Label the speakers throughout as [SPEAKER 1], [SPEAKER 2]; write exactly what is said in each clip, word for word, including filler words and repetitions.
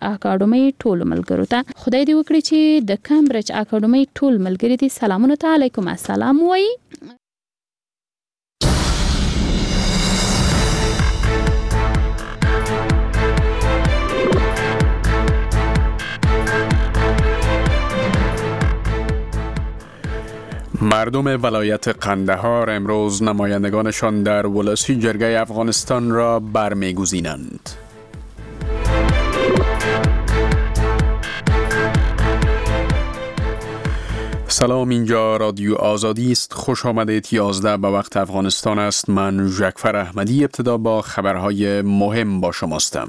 [SPEAKER 1] اکاډمي ټول ملګرو ته خدای دې وکړي چې د کمبرج اکاډمي ټول ملګري دي سلامونه علیکم السلام وایي.
[SPEAKER 2] مردم ولایت قندهار امروز نمایندگانشان در ولسی جرگه افغانستان را برمیگزینند. سلام، اینجا رادیو آزادی است. خوش آمدید. یازده به وقت افغانستان است. من ژکفر احمدی ابتدا با خبرهای مهم با شماستم.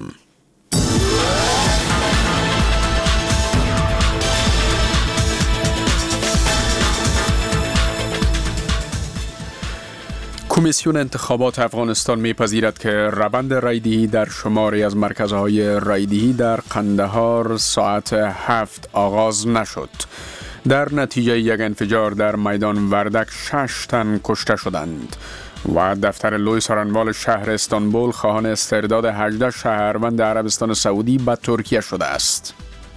[SPEAKER 2] کمیسیون انتخابات افغانستان می‌پذیرد که روند رایدهی در شماری از مرکزهای رایدهی در قندهار ساعت هفت آغاز نشد. در نتیجه یک انفجار در میدان وردک شش تن کشته شدند و دفتر لوی سارنوال شهر استانبول خواهان استرداد هجده شهروند عربستان سعودی به ترکیه شده است.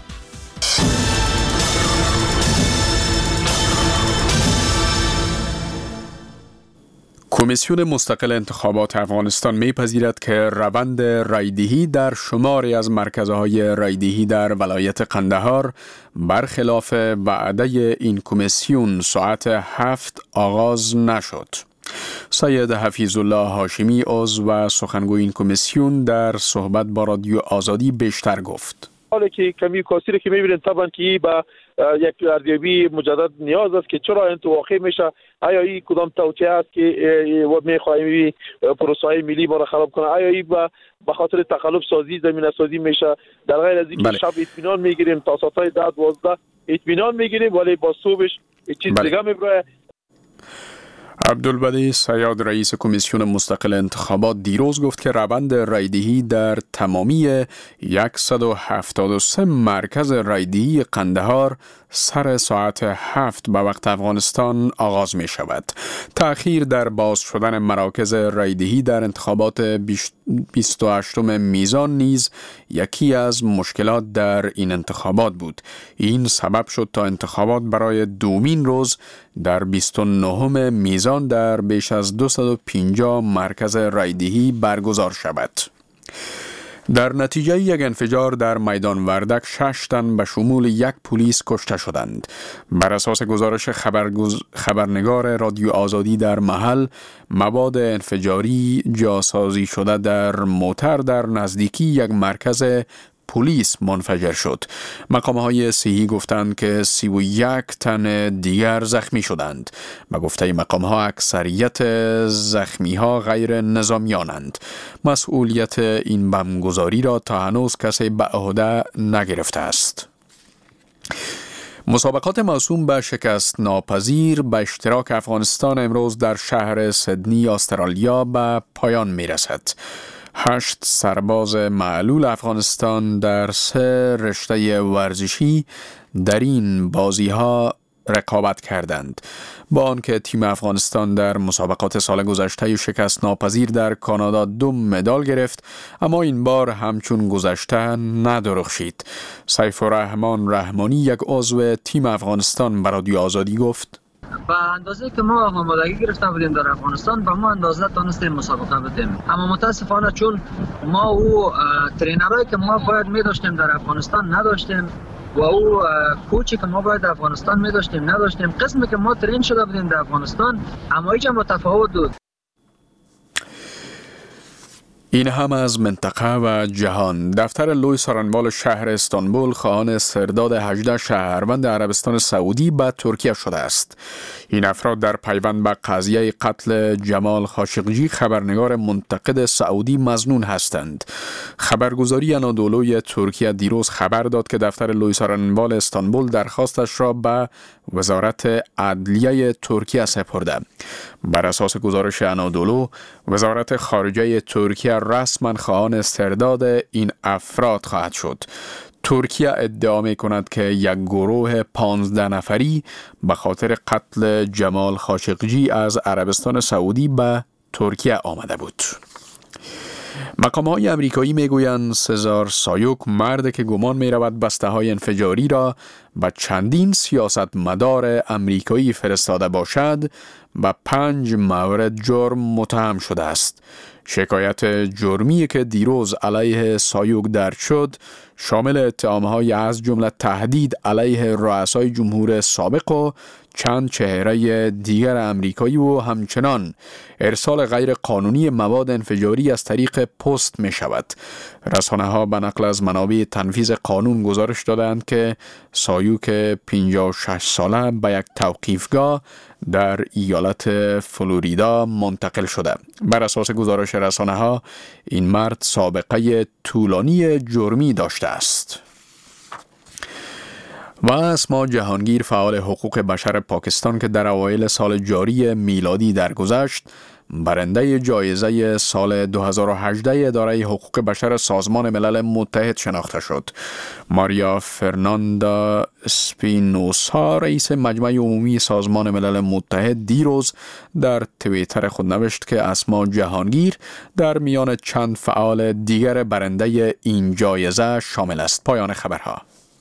[SPEAKER 2] کمیسیون مستقل انتخابات افغانستان می‌پذیرد که روند رایدهی در شماری از مرکزهای رایدهی در ولایت قندهار برخلاف وعده این کمیسیون ساعت هفت آغاز نشد. سید حفیظ الله هاشمی عضو و سخنگوی این کمیسیون در صحبت با رادیو آزادی بیشتر گفت.
[SPEAKER 3] حالی که کمی کاسی که می‌بینید طبعا که با یک ارزیابی مجدد نیاز است که چرا این واقع میشه، آیا این کدام توطئه است که و میخواهیم پروسه ملی ما را خراب کنه، آیا این به خاطر تقلب سازی زمینه سازی میشه. در غیر از این شب اطمینان میگیریم تا ساعت ده دوازده اطمینان میگیریم ولی با صبحش چیز دیگه میبره.
[SPEAKER 2] عبدالبدی صیاد رئیس کمیسیون مستقل انتخابات دیروز گفت که روند رایدهی در تمامی صد و هفتاد و سه مرکز رایدهی قندهار سر ساعت هفت به وقت افغانستان آغاز می شود. تأخیر در باز شدن مراکز رایدهی در انتخابات بیست و هشتم میزان نیز یکی از مشکلات در این انتخابات بود. این سبب شد تا انتخابات برای دومین روز در بیست و نهم میزان در بیش از دویست و پنجاه مرکز رایدهی برگزار شود. در نتیجه یک انفجار در میدان وردک شش تن به شمول یک پلیس کشته شدند. بر اساس گزارش خبرگز... خبرنگار رادیو آزادی در محل، مواد انفجاری جاسازی شده در موتر در نزدیکی یک مرکز پلیس منفجر شد. مقام‌های صحی گفتند که سی و یک تن دیگر زخمی شدند. به گفته مقام‌ها اکثریت زخمی‌ها غیر نظامیانند. مسئولیت این بمبگذاری را تا هنوز کسی به عهده نگرفته است. مسابقات موسوم به شکست ناپذیر به اشتراک افغانستان امروز در شهر سیدنی استرالیا به پایان می رسد. هشت سرباز معلول افغانستان در سه رشته ورزشی در این بازی ها رقابت کردند. با آنکه تیم افغانستان در مسابقات سال گذشته شکست ناپذیر در کانادا دو مدال گرفت، اما این بار همچون گذشته ندرخشید. سیف الرحمن رحمانی یک عضو تیم افغانستان به رادیو آزادی گفت:
[SPEAKER 4] به اندازه که ما آمادگی گرفته بودیم در افغانستان به ما اندازه تونستیم مسابقه بدیم، اما متاسفانه چون ما او ترینرایی که ما باید می داشتیم در افغانستان نداشتیم و او کوچی که ما باید در افغانستان می داشتیم نداشتیم، قسمی که ما ترین شده بودیم در افغانستان اما ایجا متفاوت بود.
[SPEAKER 2] این هم از منطقه و جهان. دفتر لوی سارنوال شهر استانبول خواهان استرداد هجده شهروند عربستان سعودی به ترکیه شده است. این افراد در پیوند به قضیه قتل جمال خاشقجی خبرنگار منتقد سعودی مظنون هستند. خبرگزاری انادولوی ترکیه دیروز خبر داد که دفتر لوی سارنوال استانبول درخواستش را به وزارت عدلیه ترکیه سپرده. بر اساس گزارش انادولو، وزارت خارجه ترکیه رسما خواهان استرداد این افراد خواهد شد. ترکیه ادعا می کند که یک گروه پانزده نفری به خاطر قتل جمال خاشقجی از عربستان سعودی به ترکیه آمده بود. مقام‌های امریکایی میگویند سزار سایوک، مرد که گمان می‌رود بسته‌های انفجاری را به چندین سیاستمدار امریکایی فرستاده باشد، به پنج مورد جرم متهم شده است. شکایت جرمی که دیروز علیه سایوک درج شد شامل اتهام‌های از جمله تهدید علیه رؤسای جمهور سابق و چند چهره دیگر امریکایی و همچنان ارسال غیر قانونی مواد انفجاری از طریق پست می شود. رسانه ها به نقل از منابع تنفیذ قانون گزارش دادند که سایوک پنجاه و شش ساله به یک توقیفگاه در ایالت فلوریدا منتقل شده. بر اساس گزارش رسانه ها این مرد سابقه طولانی جرمی داشته است. و اسما جهانگیر، فعال حقوق بشر پاکستان که در اوایل سال جاری میلادی درگذشت برنده جایزه سال دو هزار و هجده اداره حقوق بشر سازمان ملل متحد شناخته شد. ماریا فرناندا اسپینوسا، رئیس مجمع عمومی سازمان ملل متحد، دیروز در توییتر خود نوشت که اسما جهانگیر در میان چند فعال دیگر برنده این جایزه شامل است. پایان خبرها.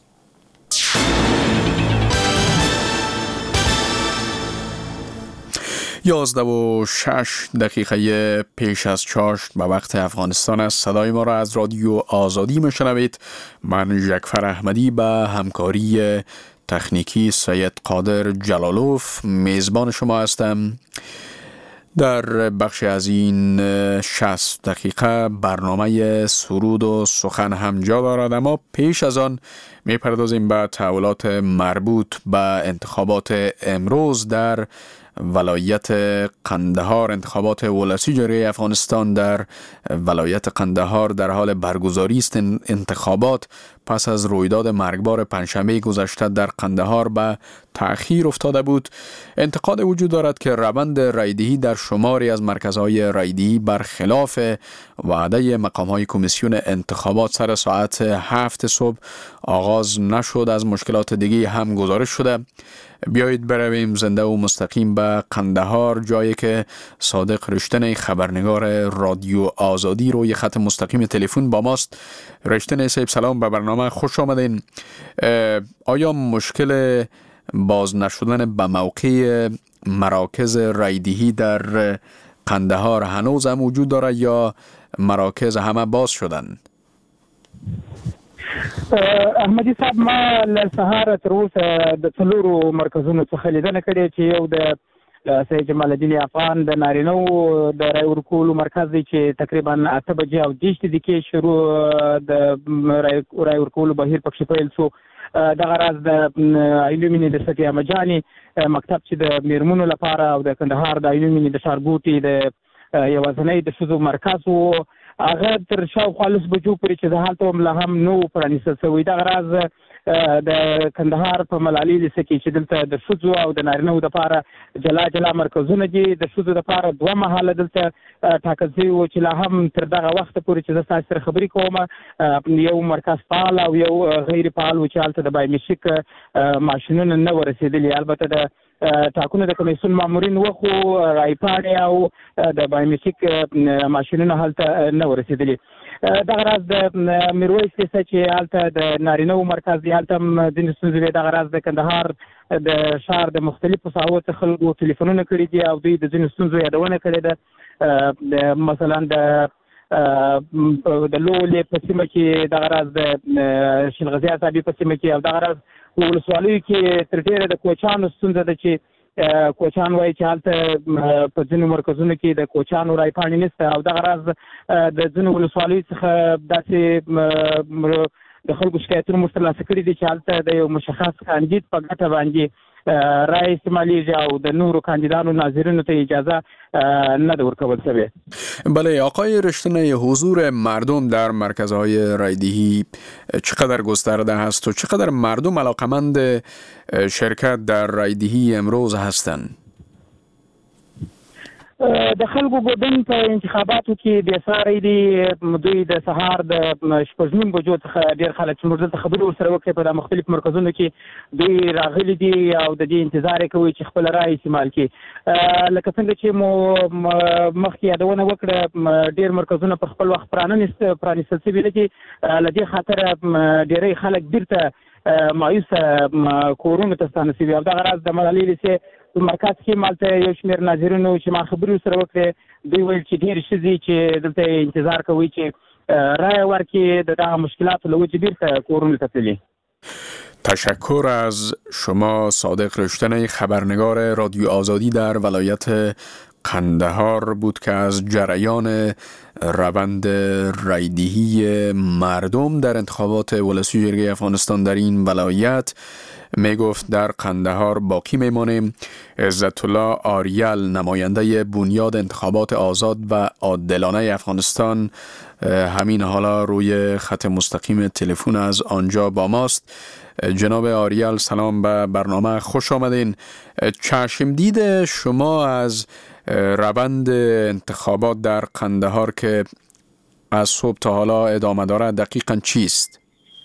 [SPEAKER 2] یازده و شش دقیقه پیش از چاشت به وقت افغانستان است. صدای ما را از رادیو آزادی میشنوید. من جعفر احمدی به همکاری تکنیکی سید قادر جلالوف میزبان شما هستم. در بخش از این شصت دقیقه برنامه سرود و سخن هم جا دارد، اما پیش از آن میپردازیم به تحولات مربوط به انتخابات امروز در ولایت قندهار. انتخابات ولسی جاری افغانستان در ولایت قندهار در حال برگزاری است. انتخابات پس از رویداد مرگبار پنجشنبه گذشته در قندهار به تأخیر افتاده بود. انتقاد وجود دارد که روند رایدهی در شماری از مرکزهای رایدهی برخلاف وعده مقام‌های کمیسیون انتخابات سر ساعت هفت صبح آغاز نشد. از مشکلات دیگه هم گزارش شده. بیایید برویم زنده و مستقیم به قندهار، جایی که صادق رشتن خبرنگار رادیو آزادی روی خط مستقیم تلفن با ماست. رشتن صاحب سلام، به برنامه خوش آمدین. آیا مشکل باز نشدن به موقع مراکز رایدهی در قندهار هنوز هم وجود دارد یا مراکز همه باز شدن؟
[SPEAKER 5] احمدي صاحب، ما له سهار تر اوسه د څلورو مرکزونو څخه لیدنه کړې چې یو د سید جمال الدین افغان د نارینه‌و د رای ورکولو مرکز دی چې تقریبا اته بجې او دېرش دقیقې شروع د رای ورکولو بهیر پکې پیل شو. دغه راز د علومینې د سکي امجاني مکتب چې د میرمنو لپاره او د کندهار د علومینې د ښارګوټي د یوازنۍ د ښځو مرکز و، هغه تر شاوخوا لس بجو پورې چې د هلته هم لا هم نو پرانیستل شوی. دغه راز د کندهار په ملالي لیسه کې چې دلته د ښځو او د نارینه‌و دپاره جلا جلا مرکزونه دي. د ښځو دپاره دوه مهاله دلته ټاکل شوي وو چې لا هم تر دغه وخته پورې چې زه ستاسو سره خبرې کوم یو مرکز فعال او یو غیر فعال و چې هلته د بایومیټریک ماشینونه نه ورسېدلي. البته د ټاکنو د کمیسیون مامورین وخو رایپاڼې او د بایومیټریک ماشینونه هلته نه ورسېدلي. دغه راز د میرویس لیسه چې هلته د نارینه‌و مرکز دی، هلته هم ځینې ستونزې وې. دغه راز د کندهار د ښار د مختلفو ساحو څخه خلکو ټلیفونونه کړي دي او دوی د ځینو ستونزو یادونه کړې ده. مثلا د د لولې په سیمه کې، دغه راز د شلغزي اصابي په سیمه کې او دغه راز په ولسوالیو کې تر ډېره د کوچانو ستونزه ده چې کوچان وایي چې هلته په ځینو مرکزونو کې د کوچانو رایپاڼې نشته او دغه راز د ځینو ولسوالیو څخه داسې د خلکو شکایتونه موږ ترلاسه کړي دي چې هلته د یو مشخص کاندید په ګټه باندې رای استعمالیږي او د نورو کاندیدانو ناظرینو ته اجازه نه ده ورکول شوی.
[SPEAKER 2] بله آقای رشتنه، حضور مردم در مرکزهای رایدهی چقدر گسترده هست و چقدر مردم علاقمند شرکت در رایدهی امروز هستند؟
[SPEAKER 5] د خلکو ګډون په انتخاباتو کې بې ساری دي. دوی د سهار د شپږ نیم بجو څخه ډېر خلک چې موږ دلته خبرې ورسره وکړې په مختلف مرکزونو کې دوی راغلي دي او د دې انتظار یې کوي چې خپله رایه استعمال کړي. لکه څنګه چې مو مخکې یادونه وکړه ډېر مرکزونه په خپل وخت پرانیستل شوي دي چې له دې خاطره ډېری خلک بیرته مایوسه کورونو ته ستانه شوي او دغه راز د ملالۍ لیسې په مرکز کې مالته یو شمېر ناظرینو چې ما خبرې سره وکړې دوی ویل چې ډېرې ښځې چې دلته انتظار کوي چې رایه ورکړي د دغه مشکلاتو له وجې بیرته کورونو ته تللي.
[SPEAKER 2] تشکر از شما صادق رشتنی، خبرنگار رادیو آزادی در ولایت قندهار بود که از جریان روند رایدهی مردم در انتخابات ولسی جرگه افغانستان در این ولایت می گفت. در قندهار باقی میمانیم. عزت الله آریل، نماینده بنیاد انتخابات آزاد و عادلانه افغانستان، همین حالا روی خط مستقیم تلفن از آنجا با ماست. جناب آریل سلام به برنامه، خوش آمدین. چشم دید شما از روند انتخابات در قندهار که از صبح تا حالا ادامه داره دقیقاً چیست؟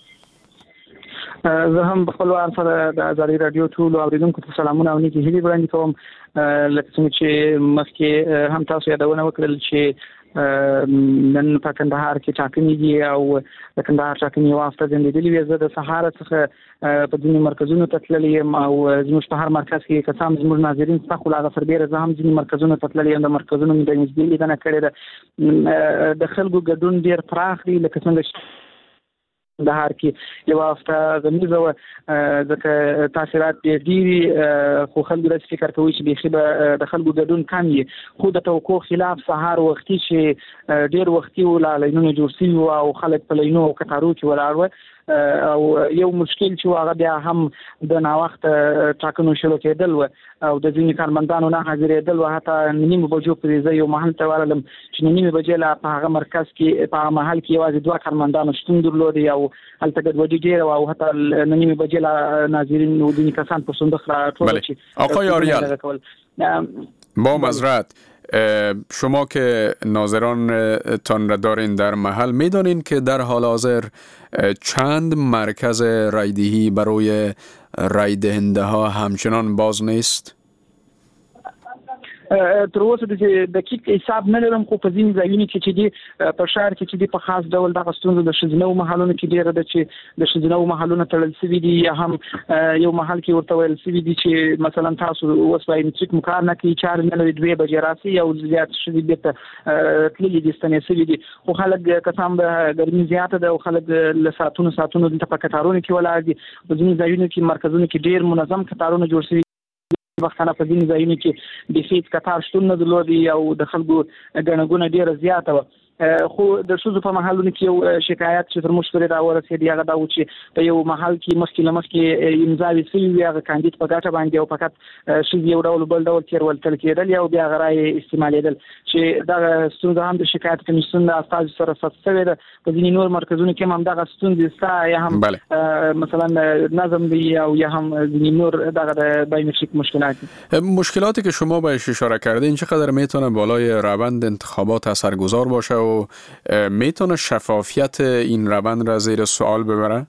[SPEAKER 5] زه هم بخپل وار سره د ازادي رادیو ټول اوریدونکو ته سلامونه او نیکی هیلې وړاندې کوم. لکه څنګه چې مخکې هم تاسو یادونه وکړل چې نن په کندهار کې ټاکنې دي او د کندهار ټاکنې یو هفته ځنډېدلې وې. زه د سهار څخه په ځینې مرکزونو ته تللی یم او زموږ په هر مرکز کې که څه هم زموږ ناظرین شته خو له هغه سربېره زه هم ځینې مرکزونو ته تللی یم. د مرکزونو مې د نږدې لیدنه کړې ده. د خلکو ګډون ډېر پراخ دی. لکه څنګه د هر کې یو هفته غمیزه وه ځکه تاثیرات ډېر ډېري خو خلکو داسې فکر کوي چې بیخي به د خلکو ګډون کم وي. خو د توقع خلاف سهار وختي چې ډېر وختي و لینونه جوړ شوي وو او خلک په لینو او کتارو کې ولاړ وو او یو مشکل چې هغه بیا هم د ناوخته ټاکنو شروع کېدل و او د ځینې کارمندانو نه حاضرېدل و. حتی نیمو بجو پورې زه یو محل ته ورغلم چې نیمې بجې لا په هغه مرکز کې په هغه محل کې یوازې دوه کارمندانو شتون درلودی او هلته ګډوډي ډېره وه او حتی نیمې بجې لا ناظرین و ځینې کسان په صندوق راټول چې
[SPEAKER 2] آقای آریل با معذرت شما که ناظران تان را دارین در محل میدانین که در حال حاضر چند مرکز رایدهی برای رای دهنده ها همچنان باز نیست؟
[SPEAKER 5] تر اوسه د دقیق حساب نه لرم خو په ځینې ځایونو کې چې دي په ښار کې چې دي په خاص ډول دغه ستونزه د ښځینه محلونو کې ډېره ده چې د ښځینه محلونه تړل شوي دي یا هم یو محل کې ورته ویل شوي دي چې مثلا تاسو اوس وایي میټریک مو کار نه کوي چارې نه لري دوې بجې راسي او زیات ښځې بېرته تللي دي ستنې شوي دي. خو خلک که څه هم ګرمي زیاته ده او خلک له ساعتونو ساعتونو دلته په کتارونو کې ولاړ دي. په ځینې ځایونو کې مرکزونو کې ډېر منظم کتارونه جوړ شوي وختانه په ځینې ځایونو کې د فیت کتار شتون نه درلودي او د خلکو ګڼه ګوڼه ډېره زیاته وه. خو د ښځو په محلونو کې یو شکایت چې تر موږ پورې راورسېد هغه دا و چې په یو محل کې مخکې له مخکې امضاوې شوي وي هغه کاندید په ګټه باندې او فقط ښځې یو ډول بل ډول تېرولتل کېدل او بیا هغه رایې استعمالېدل چې دغه ستونزه هم د شکایت کمیسیون د استازو سره ثبت شوې ده. په ځینې نور مرکزونو کې هم همدغه ستونزې شته یا هم مثلا نظم دی او یا هم ځینې نور دغه د بایومتریک مشکلات.
[SPEAKER 2] مشکلاتی که شما بهش اشاره کردین چقدر میتونه بالای روند انتخابات اثرگذار باشه و میتونه شفافیت این روند را زیر سوال ببره؟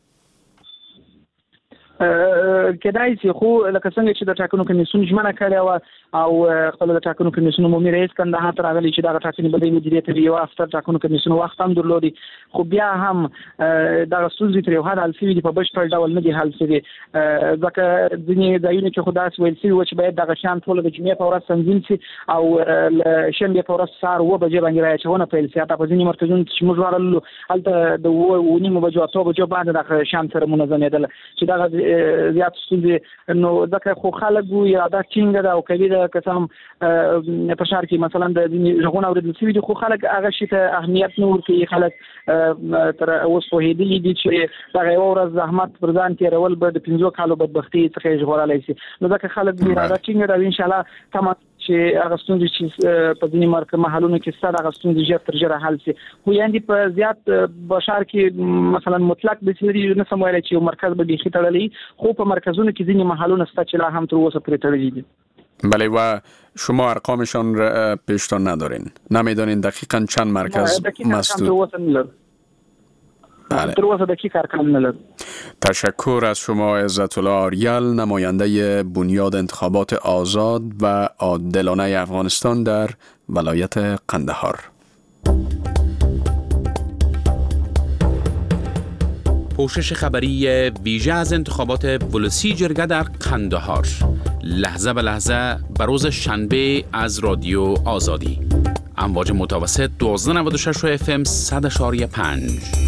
[SPEAKER 5] کېدای شي خو لکه څنګه چې د ټاکنو کمیسیون ژمنه کړې وه او خپل د ټاکنو کمیسیون عمومي رئیس کندهار ته راغلی چې دغه ټاکنې به د مدیریت یو هفته ټاکنو کمیسیون وخت هم درلودي خو بیا هم دغه ستونزې تر یو حد حل شوي دي په بشپړ ډول نه دي حل شوي ځکه ځینې ځایونو کې خو داسې ویل شوي وه چې باید دغه شیان ټوله د جمعې په ورځ تنظیم شي او له شنبې په ورځ سهار اوه بجې باندې رایه اچونه پیل شي. حتی په ځینې مرکزونو چې موږ ورغلو هلته د اوه نیمو بجو اتو بجو باندې دغه شیان سره منظمېدله چې دغه زیات ستونزې نو ځکه خو خلک وو اراده ټینګه ده او کوي ده که څه هم په ښار کې مثلا د ځینې غږونه اورېدل شوي دي خو خلک هغه شي ته اهمیت نه ورکوي. خلک تر اوس پوهېدلي دي چې دغه یوه ورځ زحمت پر ځان تېرول به د پنځو کالو بدبختي څخه یې ژغورلی شي. نو ځکه خلک اراده ټینګه ده او انشاءالله تمام چې هغه ستونزې چې په ځینې مرکز محلونو کې شته دغه ستونزې ژر تر ژره حل شي. خو یعنې په زیات په ښار کې مثلا مطلق داسې نه سم ویلی چې یو مرکز به بیخي تړلی خو په مرکزونو کې ځینې محلونه شته چې لا هم تر اوسه پرې تړلي دي.
[SPEAKER 2] بله، و شما ارقامشان را پیشتان ندارین؟ نمیدانین دقیقاً چند مرکز مسدود؟
[SPEAKER 5] بله. در واسه دقیق ارقام ندارم.
[SPEAKER 2] تشکر از شما عزت الله آریل، نماینده بنیاد انتخابات آزاد و عادلانه افغانستان در ولایت قندهار.
[SPEAKER 6] پوشش خبری ویژه از انتخابات ولسی جرگه در قندهار، لحظه به لحظه بروز شنبه از رادیو آزادی. امواج متوسط دوازده نود و شش و اف ام صد و پنج.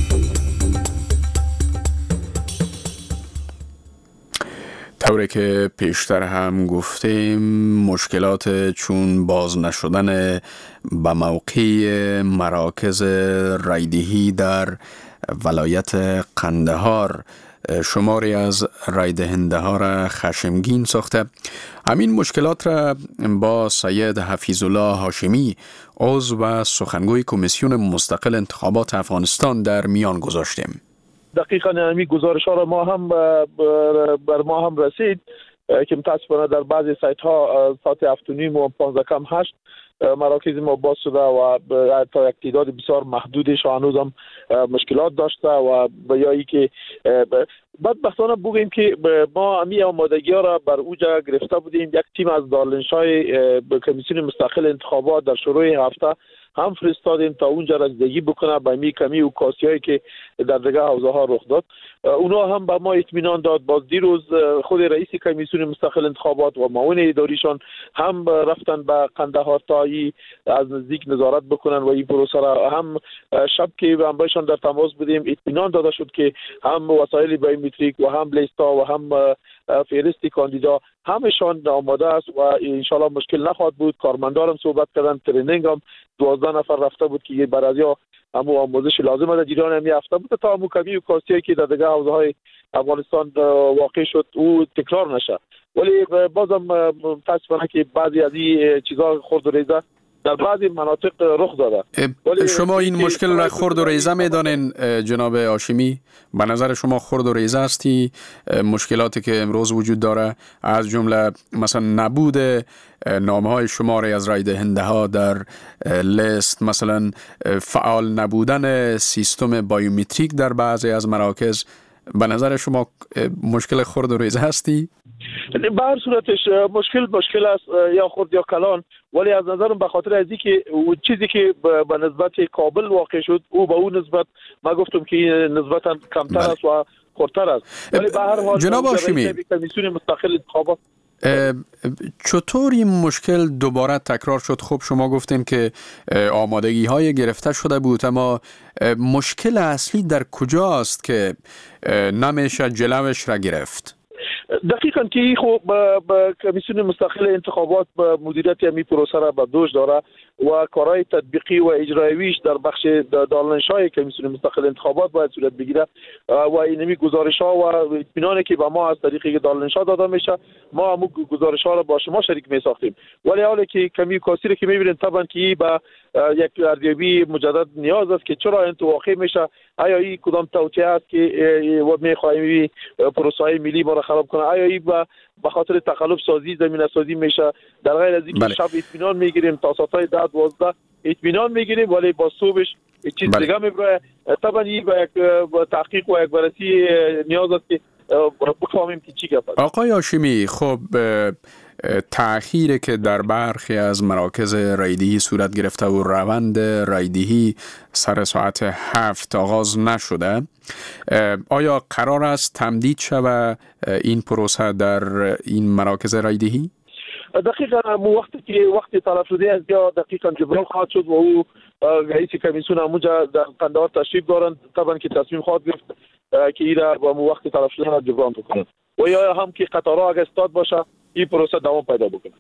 [SPEAKER 2] طوری که پیشتر هم گفتیم، مشکلات چون باز نشدن به موقع مراکز رایدهی در ولایت قندهار شماری از رایدهنده ها را خشمگین ساخته. همین مشکلات را با سید حفیظالله هاشمی، عضو و سخنگوی کمیسیون مستقل انتخابات افغانستان در میان گذاشتیم.
[SPEAKER 3] دقیقاً همین گزارش ها را ما هم بر ما هم رسید که متاسفانه در بعضی سایت ها ساعت هفت و نیم و پانزده کم هشت مراکز ما باز شده و تا یک تعداد بسیار محدودش هنوز هم مشکلات داشته و یا ای که بدبختانه بگوییم که ما همین آمادگی ها را بر اوجا گرفته بودیم. یک تیم از دارالانشای کمیسیون مستقل انتخابات در شروع هفته هم فرستادیم تا اونجا رسیدگی بکنه به می کمی و کاسی هایی که در دیگه حوزه ها رخ داد. اونا هم به ما اطمینان داد. باز دیروز خود رئیس کمیسیون مستقل انتخابات و معاون اداریشان هم رفتن به قندهار تا از نزدیک نظارت بکنن و این پروسه را هم شب که با همشان در تماس بودیم اطمینان داده شد که هم وسایل بایومتریک و هم لیستا و هم فهرست کاندیدا همشان آماده است و انشالله مشکل نخواهد بود. کارمندان هم صحبت کردن، ترینینگ هم دوازده نفر رفته بود که برای همو آموزش لازم در جریان همین هفته بود تا همو کمی و کاستی که در دیگه حوزه های افغانستان واقع شد او تکرار نشه. ولی بازم متاسفانه که بعضی از این چیزا خرد و ریزه در بعضی مناطق رخ داده.
[SPEAKER 2] شما این مشکل را خرد و ریزه میدانین جناب هاشمی؟ به نظر شما خرد و ریزه استی مشکلاتی که امروز وجود داره، از جمله مثلا نبود نامه های شماره از رای دهنده ها در لیست، مثلا فعال نبودن سیستم بایومتریک در بعضی از مراکز، به نظر شما مشکل خرد و ریزه هستی؟
[SPEAKER 3] به هر صورتش مشکل مشکل است، یا خرد یا کلان، ولی از نظرم به خاطر از اینکه چیزی که به نسبت کابل واقع شد او به اون نسبت ما گفتم که نسبتا کمتر است و خردتر است. ولی به هر حال
[SPEAKER 2] جناب هاشمی،
[SPEAKER 3] کمیسیون مستقل انتخابات
[SPEAKER 2] چطور این مشکل دوباره تکرار شد؟ خب شما گفتین که آمادگی های گرفته شده بود، اما مشکل اصلی در کجاست که نمیشه جلوش را گرفت؟
[SPEAKER 3] دقیقاً که خب با کمیسیون مستقل انتخابات با مدیریت همین پروسه را به دوش داره و کارهای تطبیقی و اجراییش در بخش دارالانشای کمیسیون مستقل انتخابات باید صورت بگیره و اینمی گزارش ها و اطمینانی که به ما از طریق دارالانشا داده میشه ما هم گزارش ها را با شما شریک می ساختیم. ولی حالا که کمی کاسی که میبینید طبعا که با یک ارزیابی مجدد نیاز است که چرا این واقع میشه، آیا این کدام توطئه است که و میخواهیم پروسه های ملی ما را خراب کنه، آیا این به خاطر تخلف سازی زمینه سازی میشه. در غیر از اینکه شب اطمینان میگیریم تا ساعت ده دوازده اطمینان میگیریم ولی با صبحش چیز دیگه میبره. طبعا این با یک تحقیق و یک بررسی نیاز است که بفهمیم که چی گپ است.
[SPEAKER 2] آقای هاشمی، خب تأخیری که در برخی از مراکز رایدهی صورت گرفته و روند رایدهی سر ساعت هفت آغاز نشده، آیا قرار است تمدید شود این پروسه در این مراکز رایدهی؟
[SPEAKER 3] دقیقاً وقتی که وقتی طلب شده است یا دقیقاً جبران خواهد شد و او رئیس کمیسیون همونجا در قندهار تشریف دارند، طبعا که تصمیم خواهد گرفت که این را با وقتی طلب شده را جبران بکنند و یا هم که قطارها اگه استاد باشه این پروسه دوام پیدا بکنه.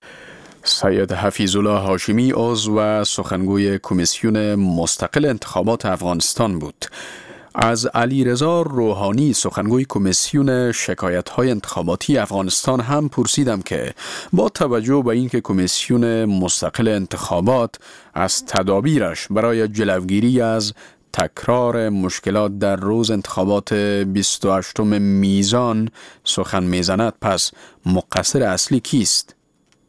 [SPEAKER 2] سید حفیظالله هاشمی، عضو و سخنگوی کمیسیون مستقل انتخابات افغانستان بود. از علیرضا روحانی، سخنگوی کمیسیون شکایت‌های انتخاباتی افغانستان، هم پرسیدم که با توجه به اینکه کمیسیون مستقل انتخابات از تدابیرش برای جلوگیری از تکرار مشکلات در روز انتخابات بیست و هشتم میزان سخن میزند، پس مقصر اصلی کیست؟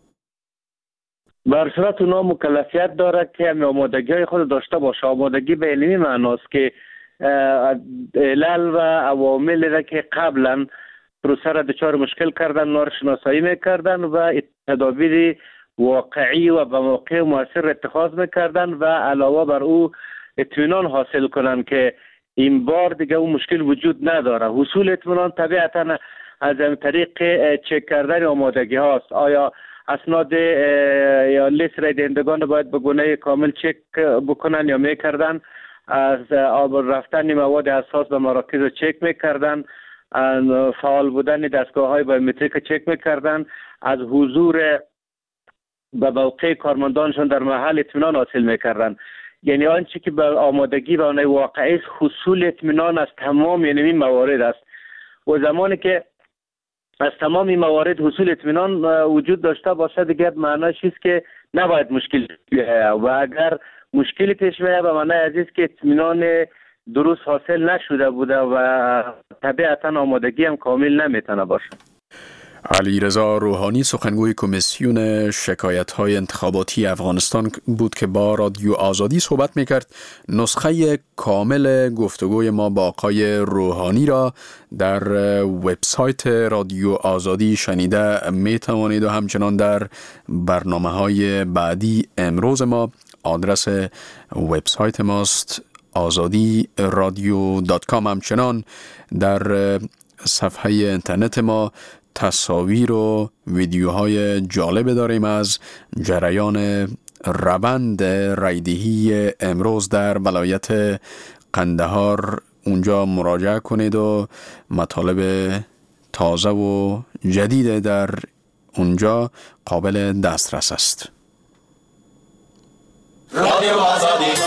[SPEAKER 7] بر صورت اونا مکلفیت داره که همه آمادگی های خود داشته باشه. آمادگی به علمی معناست که علل و عوامل را که قبلا پروسه را دچار مشکل کردن نار شناسایی میکردن و تدابیر واقعی و به موقع مؤثر اتخاذ میکردن و علاوه بر او اطمینان حاصل کنن که این بار دیگه اون مشکل وجود نداره. حصول اطمینان طبیعتا از طریق چک کردن آمادگی هاست. آیا اسناد یا لیست رای دهندگان باید به گونه کامل چک بکنن یا میکردن، از آب رفتن مواد حساس به مراکز چک میکردن، فعال بودن دستگاه های بایومتریک چک میکردن، از حضور به موقع کارمندانشان در محل اطمینان حاصل میکردن. یعنی آنچه که به آمادگی و آنهای واقعی است حصول اطمینان از تمام یعنی این موارد است. و زمانی که از تمام این موارد حصول اطمینان وجود داشته باشه دیگه معناش است که نباید مشکل بیاید و اگر مشکلی پیش بیاید به معنای عزیز که اطمینان درست حاصل نشده بوده و طبیعتا آمادگی هم کامل نمیتونه باشه.
[SPEAKER 2] علیرضا روحانی سخنگوی کمیسیون شکایت‌های انتخاباتی افغانستان بود که با رادیو آزادی صحبت می‌کرد. نسخه کامل گفتگوی ما با آقای روحانی را در وبسایت رادیو آزادی شنیده می‌توانید و همچنان در برنامه‌های بعدی امروز ما. آدرس وبسایت ماست آزادی رادیو دات کام. همچنان در صفحه اینترنت ما تصاویر و ویدیوهای جالب داریم از جریان روند رایدهی امروز در ولایت قندهار. اونجا مراجعه کنید و مطالب تازه و جدید در اونجا قابل دسترس است. رادیو آزادی.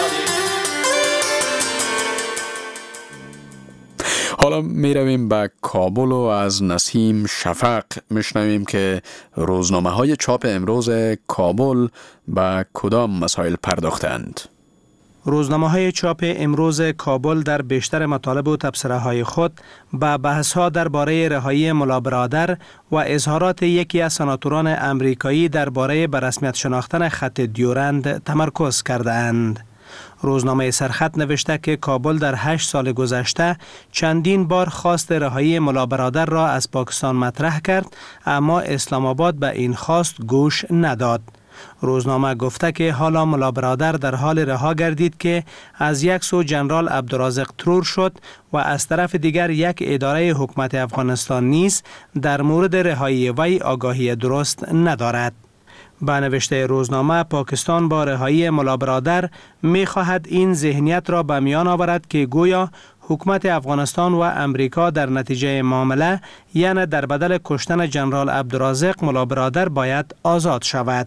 [SPEAKER 2] حالا می رویم به کابل و از نسیم شفق میشنویم که روزنامه های چاپ امروز کابل به کدام مسائل پرداختند.
[SPEAKER 8] روزنامه های چاپ امروز کابل در بیشتر مطالب و تبصره های خود به بحث ها درباره رهایی ملا برادر و اظهارات یکی از سناتوران امریکایی درباره به رسمیت شناختن خط دیورند تمرکز کرده اند. روزنامه سرخط نوشته که کابل در هشت سال گذشته چندین بار خواست رهایی ملا برادر را از پاکستان مطرح کرد، اما اسلام آباد به این خواست گوش نداد. روزنامه گفته که حالا ملا برادر در حال رها گردید که از یک سو جنرال عبدالرازق ترور شد و از طرف دیگر یک اداره حکومت افغانستان نیز در مورد رهایی وی آگاهی درست ندارد. با نوشته روزنامه پاکستان با رهایی ملا برادر می خواهد این ذهنیت را به میان آورد که گویا حکومت افغانستان و امریکا در نتیجه معامله یعنی در بدل کشتن جنرال عبدالرازق ملا برادر باید آزاد شود.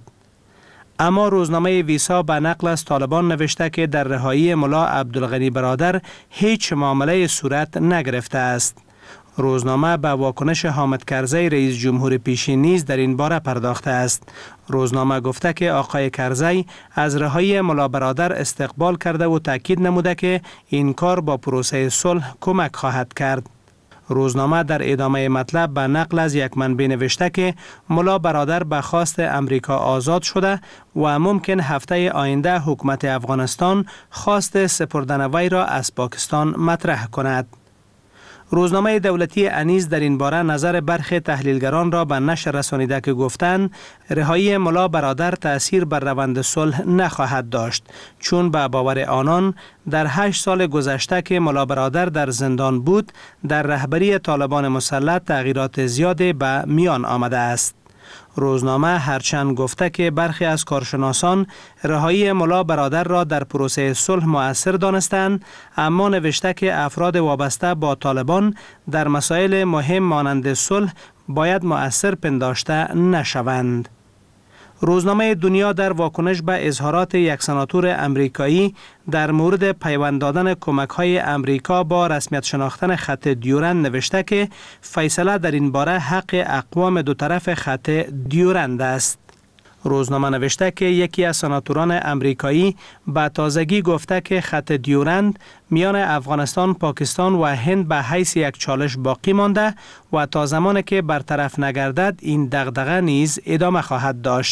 [SPEAKER 8] اما روزنامه ویسا به نقل از طالبان نوشته که در رهایی ملا عبدالغنی برادر هیچ معامله صورت نگرفته است. روزنامه به واکنش حامد کرزی رئیس جمهور پیشین نیز در این باره پرداخته است. روزنامه گفته که آقای کرزی از رهایی ملا برادر استقبال کرده و تاکید نموده که این کار با پروسه صلح کمک خواهد کرد. روزنامه در ادامه مطلب به نقل از یک منبع نوشته که ملا برادر به خواست امریکا آزاد شده و ممکن هفته آینده حکومت افغانستان خواست سپردن وی را از پاکستان مطرح کند. روزنامه دولتی انیس در این باره نظر برخی تحلیلگران را به نشر رسانیده که گفتند رهایی ملا برادر تأثیر بر روند صلح نخواهد داشت، چون به باور آنان در هشت سال گذشته که ملا برادر در زندان بود در رهبری طالبان مسلح تغییرات زیادی به میان آمده است. روزنامه هرچند گفته که برخی از کارشناسان رهایی ملا برادر را در پروسه صلح مؤثر دانستند، اما نوشته که افراد وابسته با طالبان در مسائل مهم مانند صلح باید مؤثر پنداشته نشوند. روزنامه دنیا در واکنش به اظهارات یک سناتور امریکایی در مورد پیوند دادن کمک‌های امریکا با رسمیت شناختن خط دیورند نوشته که فیصله در این باره حق اقوام دو طرف خط دیورند است. روزنامه نوشته که یکی از سناتوران امریکایی به تازگی گفته که خط دیورند میان افغانستان، پاکستان و هند به حیث یک چالش باقی مانده و تا زمانی که برطرف نگردد این دغدغه نیز ادامه خواهد داشت.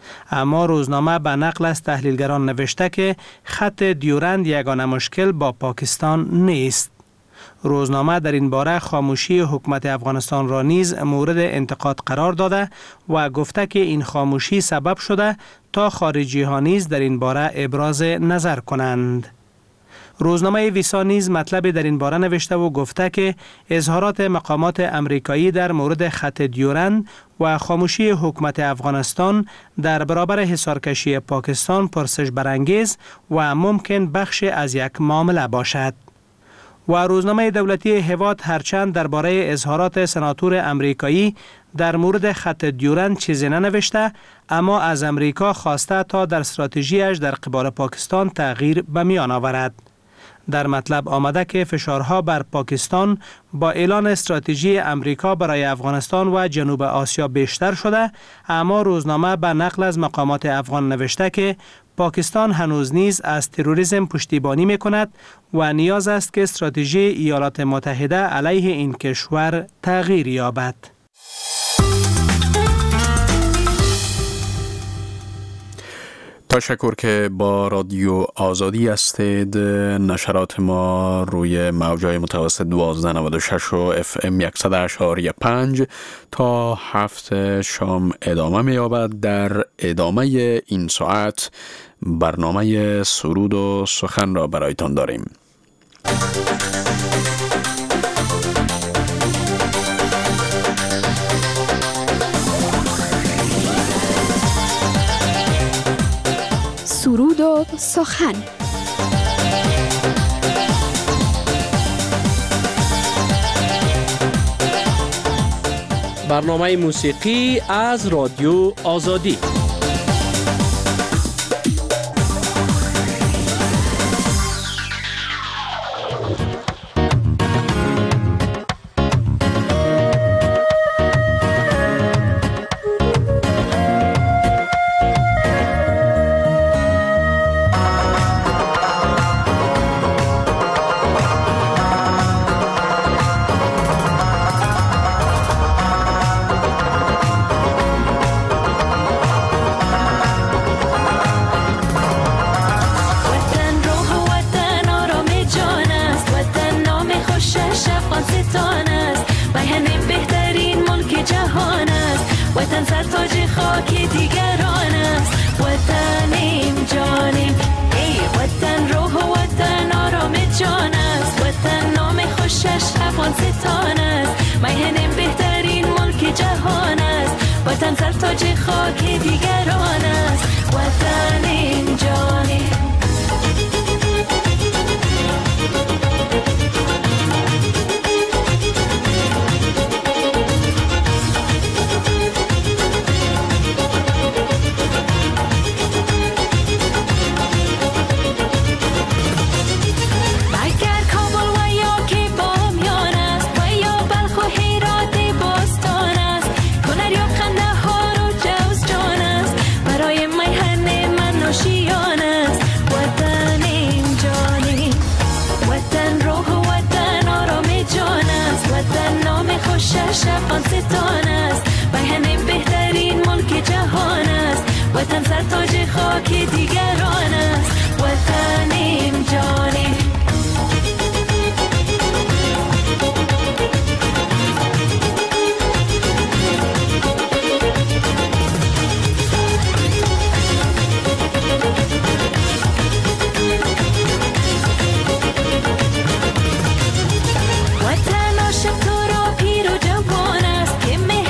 [SPEAKER 8] اما روزنامه به نقل از تحلیلگران نوشته که خط دیورند یگانه مشکل با پاکستان نیست. روزنامه در این باره خاموشی حکومت افغانستان را نیز مورد انتقاد قرار داده و گفته که این خاموشی سبب شده تا خارجی ها نیز در این باره ابراز نظر کنند. روزنامه ویسا نیز مطلبی در این باره نوشته و گفته که اظهارات مقامات امریکایی در مورد خط دیورند و خاموشی حکومت افغانستان در برابر حصارکشی پاکستان پرسش برانگیز و ممکن بخش از یک معامله باشد. و روزنامه دولتی هواد هرچند درباره اظهارات سناتور امریکایی در مورد خط دیورند چیزی ننوشته، اما از امریکا خواسته تا در استراتژیش در قبال پاکستان تغییر به میان آورد. در مطلب آمده که فشارها بر پاکستان با اعلان استراتژی امریکا برای افغانستان و جنوب آسیا بیشتر شده، اما روزنامه به نقل از مقامات افغان نوشته که پاکستان هنوز نیز از تروریسم پشتیبانی می کند و نیاز است که استراتژی ایالات متحده علیه این کشور تغییر یابد.
[SPEAKER 2] تشکر که با رادیو آزادی هستید. نشرات ما روی موجای متوسط دوازده نود و شش و اف ام صد و هشت و پنج تا هفت شام ادامه می یابد. در ادامه این ساعت برنامه سرود و سخن را برایتان داریم.
[SPEAKER 9] سرود و سخن.
[SPEAKER 10] برنامه موسیقی از رادیو آزادی.
[SPEAKER 11] وطن عاشق تو را پیر و جوان است که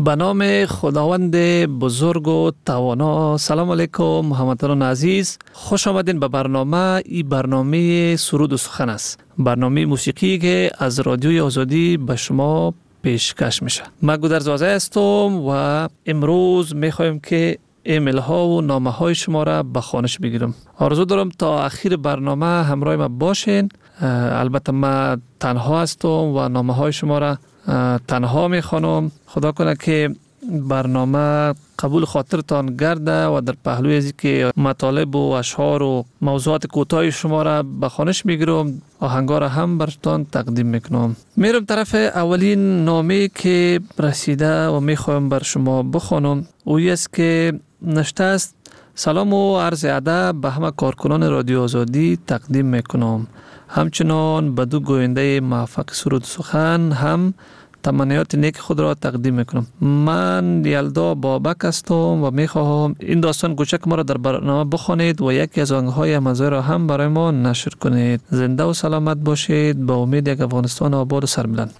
[SPEAKER 9] به نام خداوند بزرگ و توانا. سلام علیکم هموطنان عزیز، خوش آمدین به برنامه. این برنامه سرود و سخن است، برنامه موسیقی که از رادیوی آزادی به شما پیشکش میشه. من گودرز آزه هستم و امروز میخوایم که ایمیل ها و نامه های شما را به خوانش بگیرم. آرزو دارم تا آخر برنامه همراه ما باشین. البته من تنها هستم و نامه های شما را تنها میخوانم. خدا کنه که برنامه قبول خاطرتان گرده و در پهلوی ازی که مطالب و اشعار و موضوعات کوتاه شما را به خوانش میگیرم، آهنگا را هم براتون تقدیم میکنم. میرم طرف اولین نامه که رسیده و میخوایم بر شما بخوانم. اویی است که نشته است: سلام و عرض ادب به همه کارکنان رادیو آزادی تقدیم میکنم. همچنان به دو گوینده موفق سرود سخن هم تمنیات نیک خود را تقدیم میکنم. من یلدا بابک هستم و میخواهم این داستان کوچک ما را در برنامه بخوانید و یکی از آهنگ‌های مزه را هم برای ما نشر کنید. زنده و سلامت باشید، با امید یک افغانستان آباد و سربلند.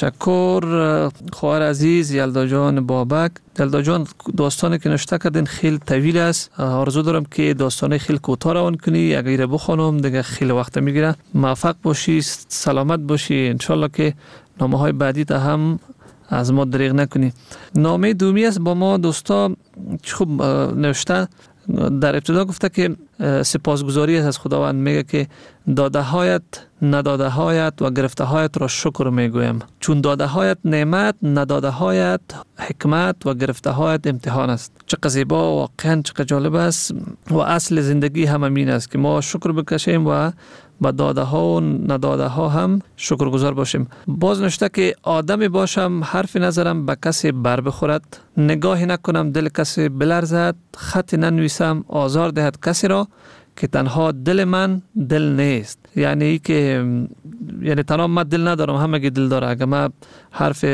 [SPEAKER 9] تشکر خواهر عزیز یلدا جان بابک. یلدا جان، داستانی که نوشته کردین خیلی طویل است. آرزو دارم که داستان خیلی کوتاه روان کنی. اگر بخوانم دیگه خیلی وقت میگیره. موفق باشی، سلامت باشی. ان شاء الله که نامه های بعدی تا هم از ما دریغ نکنی. نامه دومی است با ما دوستا. خوب نوشته. در ابتدا گفته که سپاسگزاری است از خداوند. میگه که داده هایت، نداده هایت و گرفته هایت را شکر میگویم، چون داده هایت نعمت، نداده هایت حکمت و گرفته هایت امتحان است. چقدر زیبا، واقعا چقدر جالب است. و اصل زندگی هم همین است که ما شکر بکشیم و با داده ها و نداده ها هم شکرگزار باشیم. باز نوشته که آدمی باشم حرفی نظرم به کسی بر بخورد، نگاهی نکنم دل کسی بلرزد، خطی ننویسم آزار دهد کسی را که تنها دل من دل نیست. یعنی ای که یعنی تنها من دل ندارم، همگی دل داره. اگر من حرف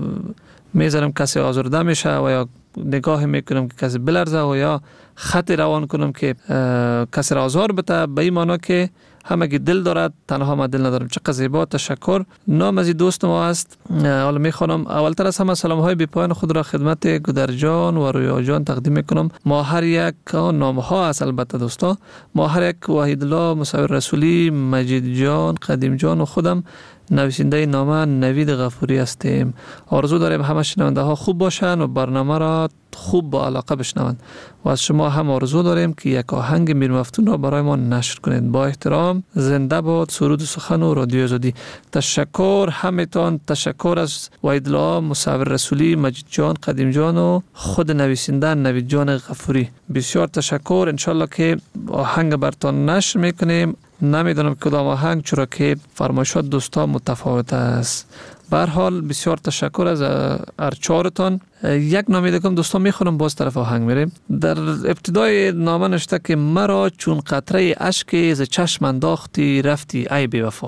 [SPEAKER 9] میزنم کسی آزرده میشه و یا نگاه میکنم که کسی بلرزه و یا خط روان کنم که کسی را آزار بده، به این معنی که همگی دل دارد، تنها من دل ندارم. چقدر زیبا. تشکر. نام از دوست ما است. حالا میخوانم. اولتر از همه سلام های بی پایان خود را خدمت گودر جان و رویا جان تقدیم میکنم. ما هر یک نام ها است البته دوستا. ما هر یک وحید الله، مصور رسولی، مجید جان، قدیم جان و خودم نویسنده نامه نوید غفوری هستیم. آرزو داریم همه شنونده ها خوب باشن و برنامه را خوب با علاقه بشنوند. و از شما هم آرزو داریم که یک آهنگ میر مفتون را برای ما نشر کنید. با احترام، زنده باد سرود و سخن و رادیو آزادی. تشکر همتان. تشکر از وحید الله، مصور رسولی، مجید جان، قدیم جان و خود نویسنده نوید جان غفوری. بسیار تشکر. انشالله که آهنگ براتون نشر میکنیم. نمیدونم کدام آهنگ، چرا که فرمایشات دوستا متفاوت است. به هر حال بسیار تشکر از ارچارتان. یک نامه دیگه دوستان میخونم، باز طرف آهنگ میریم. در ابتدای نامه نوشته که مرا چون قطره اشک ز چشم انداختی رفتی ای بی وفا.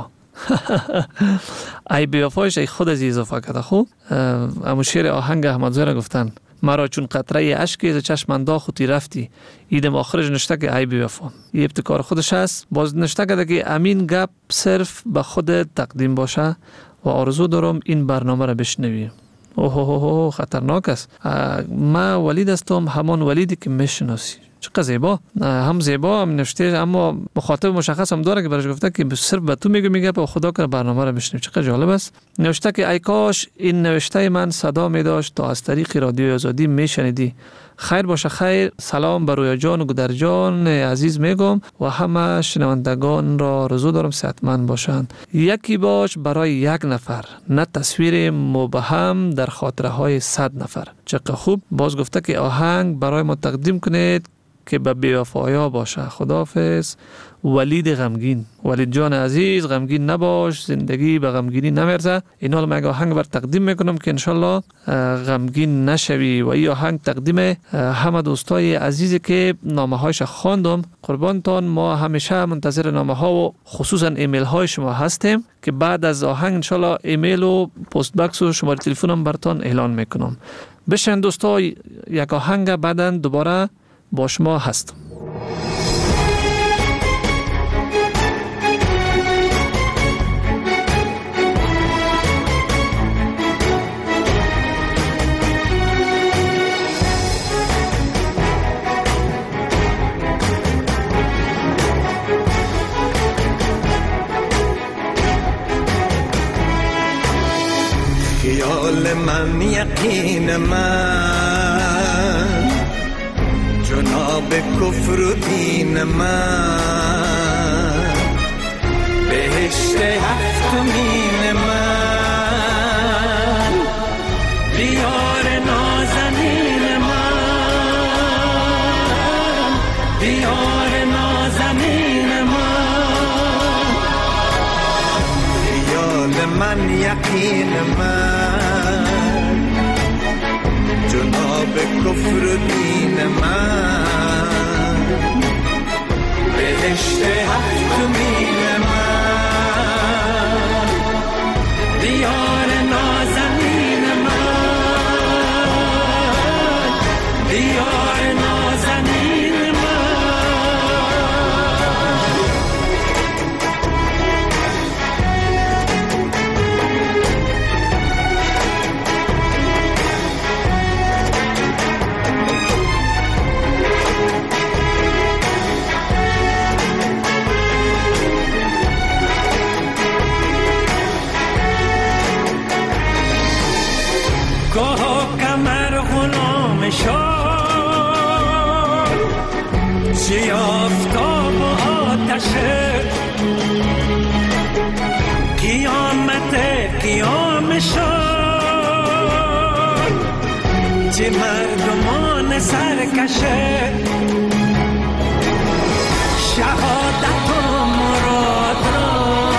[SPEAKER 9] ای بی وفایش ای خود از اضافه کرده. خوب امو شعر آهنگ احمد زوی را گفتن. مرا چون قطره اشک ز چشم انداختی رفتی. ایدم آخرش نوشته که ای بی وفا. این ابتکار خودش است. باز نوشته کرده که امین گپ صرف به خود تقدیم باشه و آرزو دارم این برنامه را بشنوی. اوه اوه اوه خطرناک است. من ولید هستم، همان ولیدی که میشناسی. چقدر زیبا. هم زیبا هم نوشته، اما مخاطب مشخص هم داره که برش گفته که صرف به تو میگه میگه و خدا کنه برنامه را بشنوی. چقدر جالب است. نوشته که ای کاش این نوشته من صدا می داشت تا از طریق رادیو آزادی میشنیدی. خیر باشه. خیر. سلام بر رویا جان و گودر جان عزیز میگم و همه شنوندگان را آرزو دارم صحتمند باشند. یکی باش برای یک نفر، نه تصویر مبهم در خاطره های صد نفر. چقدر خوب. باز گفته که آهنگ برای ما تقدیم کنید که به بی‌وفایا باشه. خداحافظ. ولید غمگین. ولید جان عزیز، غمگین نباش، زندگی به غمگینی نمیرزه. این حال من آهنگ بر تقدیم میکنم که انشالله غمگین نشوی. و این آهنگ تقدیم همه دوستای عزیزی که نامه هایش خواندم. قربانتان. ما همیشه منتظر نامه ها و خصوصا ایمیل های شما هستیم که بعد از آهنگ انشالله ایمیل و پست باکس و شماره تلفنم براتون اعلان میکنم. بشن دوستا، یک آهنگ بعداً دوباره با شما هستم.
[SPEAKER 11] یقین من، جناب کفر و دین من، بهشت هفتمین من، دیار نازنین من، دیار نازنین من، ریال من یقین من، جناب کفر و دین من، بهشت هفتمین من، دیار نازنین من، دیار نازنین من. چی آفتاب و آتشه، قیامت قیام شد، چی مردمان سرکشه، شهادت و مراد را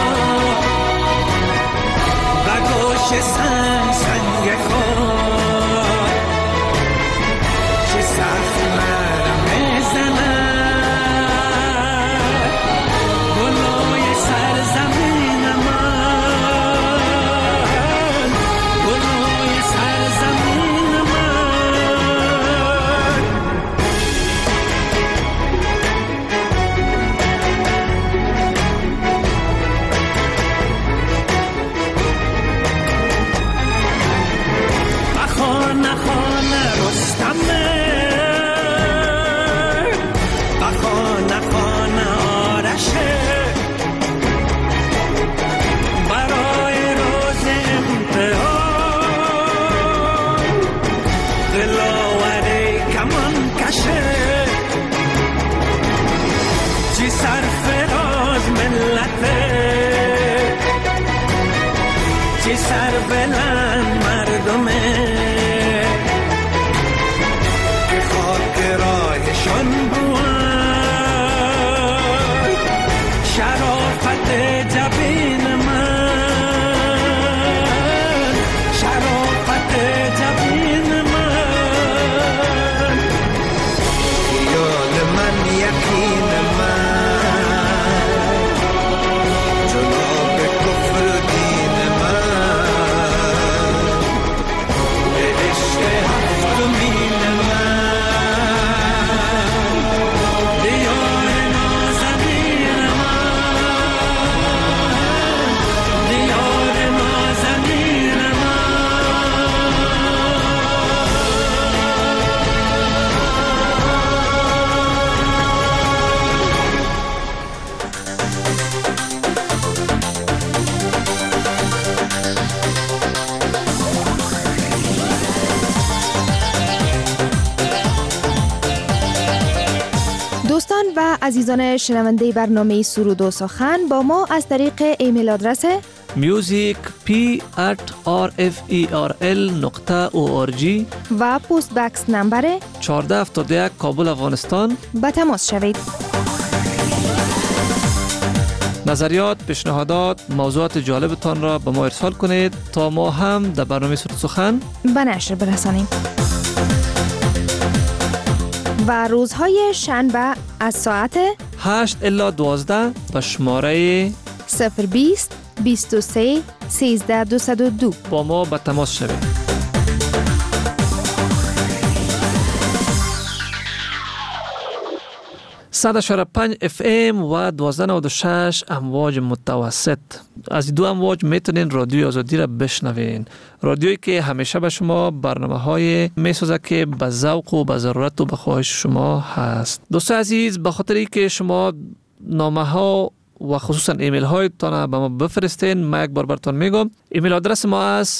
[SPEAKER 11] و گوش سنگ سنگ خود، چی سخت مرم زنه
[SPEAKER 12] دوستان و عزیزان شنونده برنامه سرود و سخن با ما از طریق ایمیل آدرس
[SPEAKER 9] music p at r f e r l نقطه او آر جی
[SPEAKER 12] و پست بکس نمبر
[SPEAKER 9] چهارده هفتاد و یک کابل افغانستان
[SPEAKER 12] به تماس شوید.
[SPEAKER 9] نظریات، پیشنهادات، موضوعات جالبتان را به ما ارسال کنید تا ما هم در برنامه سرود سخن
[SPEAKER 12] به نشر برسانیم. و روزهای شنبه از ساعت
[SPEAKER 9] هشت الی دوازده به شماره
[SPEAKER 12] صفر بیست بیست و سه سیزده دویست و دو
[SPEAKER 9] با ما به تماس شوید. صد و شصت و پنج اف ام و دوازده نود و شش امواج متوسط. از دو امواج میتونین رادیوی آزادی را بشنوین. رادیویی که همیشه به شما برنامه های میسازه که به ذوق و به ضرورت و به خواهش شما هست. دوستان عزیز، به خاطری که شما نامه ها و خصوصا ایمیل هایتان به ما بفرستین، ما یک بار براتون میگم. ایمیل آدرس ما است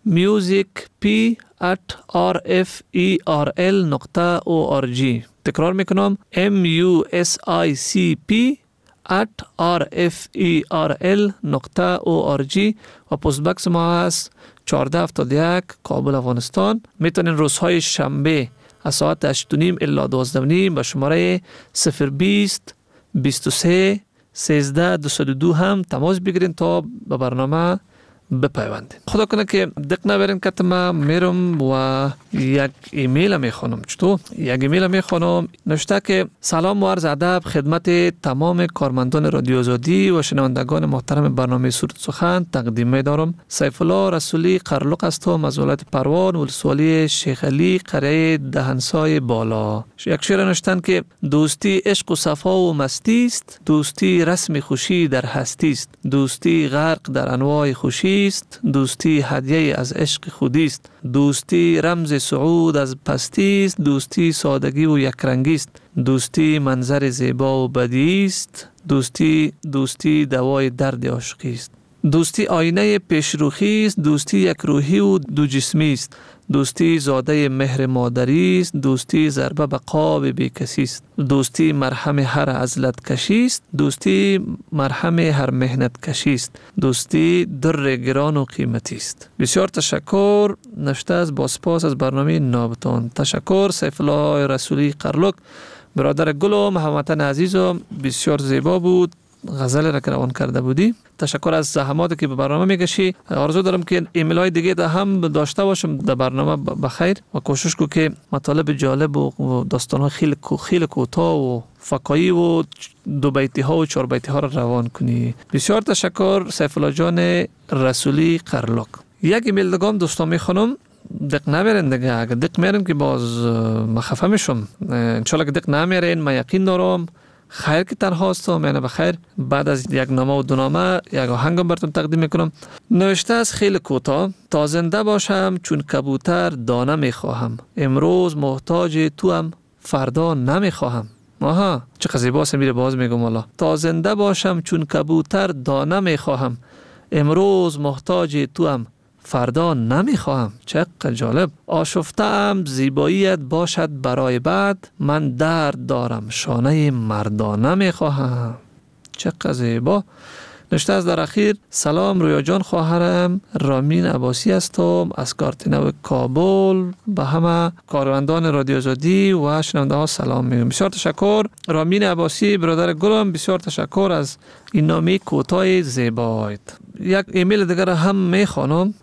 [SPEAKER 9] میوزیک پی ات آر اف ای آر ال نقطه او آر جی. تکرار میکنم ام یو اس آی سی پی ات آر اف ای آر ال نقطه او آر جی و پست بکس ما هست چهارده هفتاد و یک کابل افغانستان. میتونین روزهای شنبه از ساعت هشت و نیم الی دوازده و نیم به شماره صفر بیست بیست و سه سیزده دویست و دو هم تماس بگیرین تا به برنامه بپیوندین. خدا کنه که دق نبرین که ما میرم و یک ایمیل میخونم. چطور؟ یک ایمیل میخونم نوشته که سلام و عرض ادب خدمت تمام کارمندان رادیو آزادی و شنوندگان محترم برنامه سرود سخن تقدیم می‌دارم. سیف الله رسولی قرلق هستم از ولایت پروان ولسوالی شیخ علی قریه دهنسای بالا. یک شعر نوشتن که دوستی عشق و صفا و مستی است، دوستی رسم خوشی در هستی است، دوستی غرق در انواع خوشی است، دوستی هدیه از عشق خودی است، دوستی رمز صعود از پستی است، دوستی سادگی و یک رنگی است، دوستی منظر زیبا و بدی است، دوستی دوستی دوای درد عاشقی است، دوستی آینه پیشروخی است، دوستی یک روحی و دو جسمی است، دوستی زاده مهر مادری است، دوستی ضربه به قاب بی کسی است، دوستی مرهم هر عزلت کشی است، دوستی مرهم هر مهنت کشی است، دوستی در گران و قیمتی است. بسیار تشکر. نوشته از با سپاس از برنامه نابتان. تشکر سیف الله رسولی قرلک. برادر گل و محمد عزیز و بسیار زیبا بود. غزل را که روان کرده بودی. تشکر از زحماتی که به برنامه میکشی. آرزو دارم که ایمیل های دیگه ده هم داشته باشم در برنامه بخیر و کوشش کو که مطالب جالب و داستان ها خیلی خیلی کوتاه و فکایی و دو بیتی ها و چهار بیتی ها را روان کنی. بسیار تشکر سیف الله جان رسولی قرلک. یک ایمیل دیگه هم دوستان میخونم. دق نمیرین دیگه. اگه دق میرین که باز مخفه میشم. انشالله که دق نمیرین ما یقین دارم خیر که تنها هستم. یعنی بخیر. بعد از یک نامه و دو نامه یک آهنگم براتون تقدیم میکنم. نوشته از خیلی کوتاه. تا زنده باشم چون کبوتر دانه میخواهم، امروز محتاج تو هم فردا نمیخواهم. آها چه زیباست. میره باز میگم والا. تا زنده باشم چون کبوتر دانه میخواهم، امروز محتاج تو هم فردا نمیخواهم. چقدر جالب. آشفته‌ام زیباییت باشد برای بعد، من درد دارم شانه مردانه میخواهم. چقدر زیبا. نوشته از در اخیر سلام رویا جان، خواهرم رامین عباسی هستم از کارتنو کابل. به همه کارمندان رادیو آزادی و شنونده ها سلام میگم. بسیار تشکر رامین عباسی برادر گلم. بسیار تشکر از این نامه کوتاه زیبایت. یک ایمیل دیگر هم میخوانم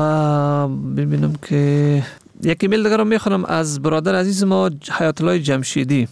[SPEAKER 9] و ببینم که یک ایمیل دیگر هم میخوانم از برادر عزیز ما حیات الله جمشیدی.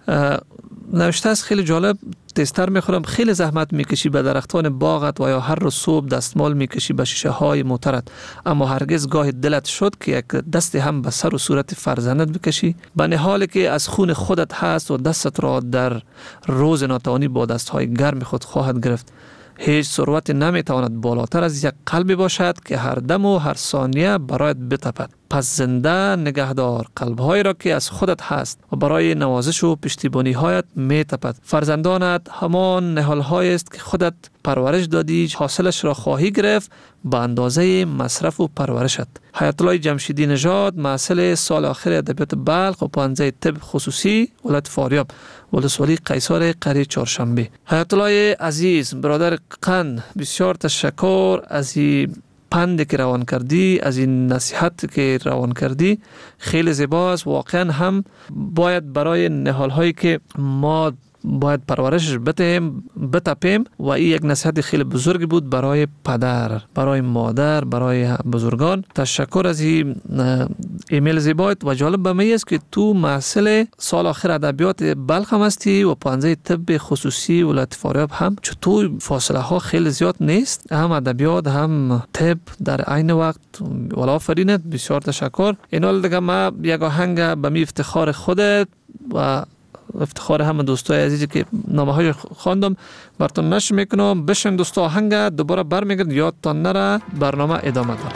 [SPEAKER 9] نوشته است خیلی جالب. تستر میخورم خیلی زحمت میکشی به درختان باغت و یا هر روز صبح دستمال میکشی به شیشه های موترت، اما هرگز گاه دلت شد که یک دست هم به سر و صورت فرزندت بکشی، به نحالی که از خون خودت هست و دستت را در روز ناتوانی با دستهای گرم خود خواهد گرفت. هیچ ثروت نمیتواند بالاتر از یک قلبی باشد که هر دم و هر ثانیه برایت بتپد. پس زنده نگهدار قلب‌هایی را که از خودت هست و برای نوازش و پشتیبانی‌هایت می‌تپد. فرزندانت همان نهال‌هایی است که خودت پرورش دادی، حاصلش را خواهی گرفت به اندازه مصرف و پرورشت. حیات الله جمشیدی نژاد، محصل سال آخر ادبیات بلخ و پانزده طب خصوصی ولایت فاریاب، ولسوالی قیصر قریه چهارشنبه. حیات الله عزیز برادر قند، بسیار تشکر از این پند که روان کردی، از این نصیحت که روان کردی. خیلی زیباست. واقعا هم باید برای نهال هایی که ما باید پرورشش بتیم بتپیم و این یک نصیحت خیلی بزرگی بود برای پدر، برای مادر، برای بزرگان. تشکر از این ایمیل زیبایت و جالب به من است که تو محصل سال آخر ادبیات بلخ هم هستی و پانزده طب خصوصی ولایت فاریاب هم. چطور فاصله ها خیلی زیاد نیست، هم ادبیات هم طب در عین وقت. والا آفرینت. بسیار تشکر. این حال دیگه ما یک آهنگ به می افتخار خودت و افتخار همه دوستای عزیزی که نامه های خواندم براتون نشر میکنم. بشین دوستا آهنگ دوباره برمیگرد. یادتان نره برنامه ادامه داره.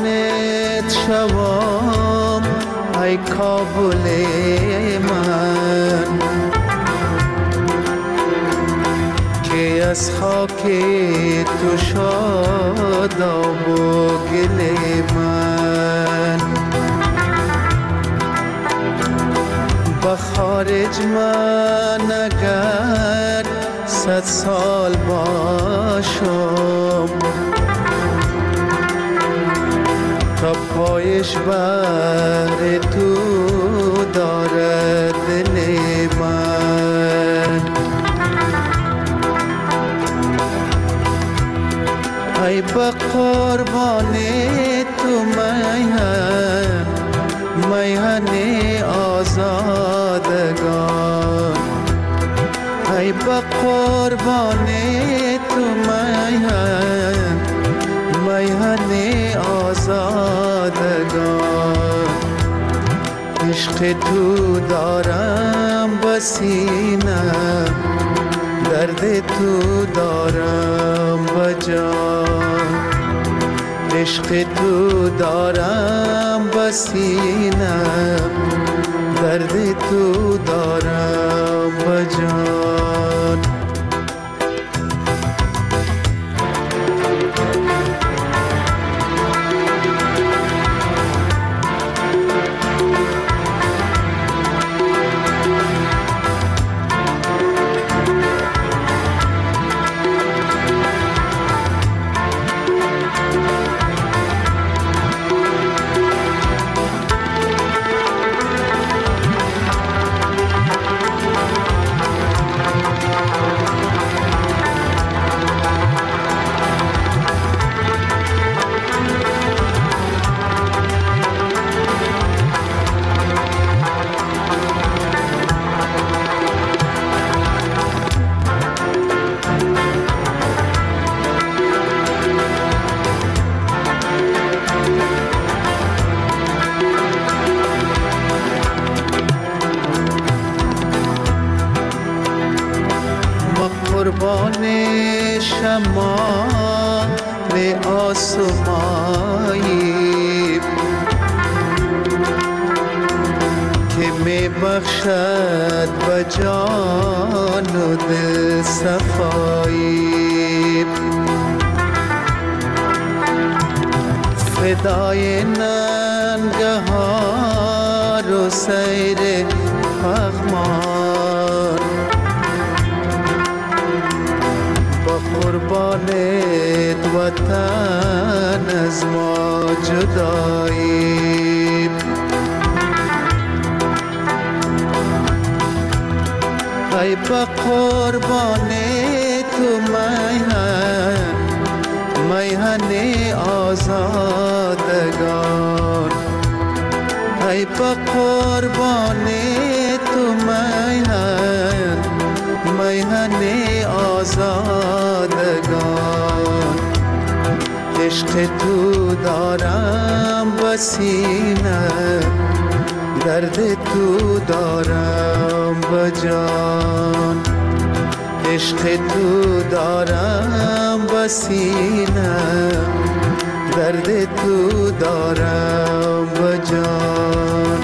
[SPEAKER 13] قربانت شوام ای کابل من که از خاک تو شاداب و گل من با خارج من اگر صد سال باشم تا پایش بر تو دارد دل من ای با قربان تو میهن میهن آزادگان ای با قربان تو میهن میهن آزادگان عشق تو دارم بسینم درد تو دارم بجان عشق تو دارم بسینم درد تو دارم بجان قربان شمال آسمایی که می بخشد به جان و دل صفایی فدای ننگهار و سیر پغمان قربانت وطن از ما جدایی ای با قربان تو میهن میهن آزادگان ای با قربان تو میهن میهن آزادگان عشق تو دارم بسینه درد تو دارم بجان عشق تو دارم بسینه درد تو دارم بجان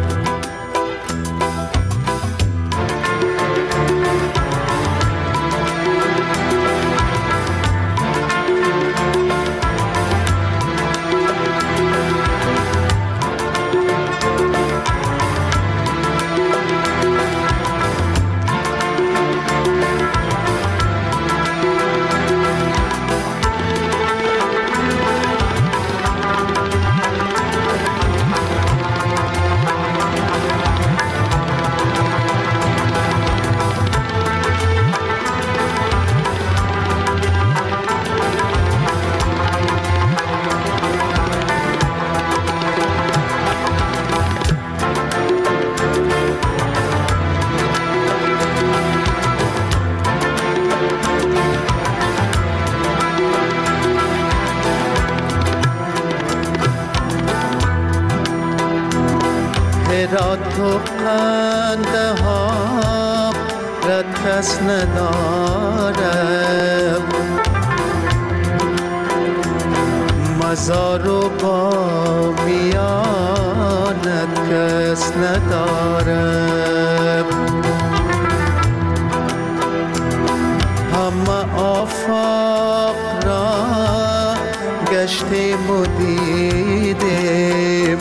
[SPEAKER 13] هرات و قندهار را کس ندارم زار و با میانت کس ندارم. همه آفاق را گشتیم و دیدیم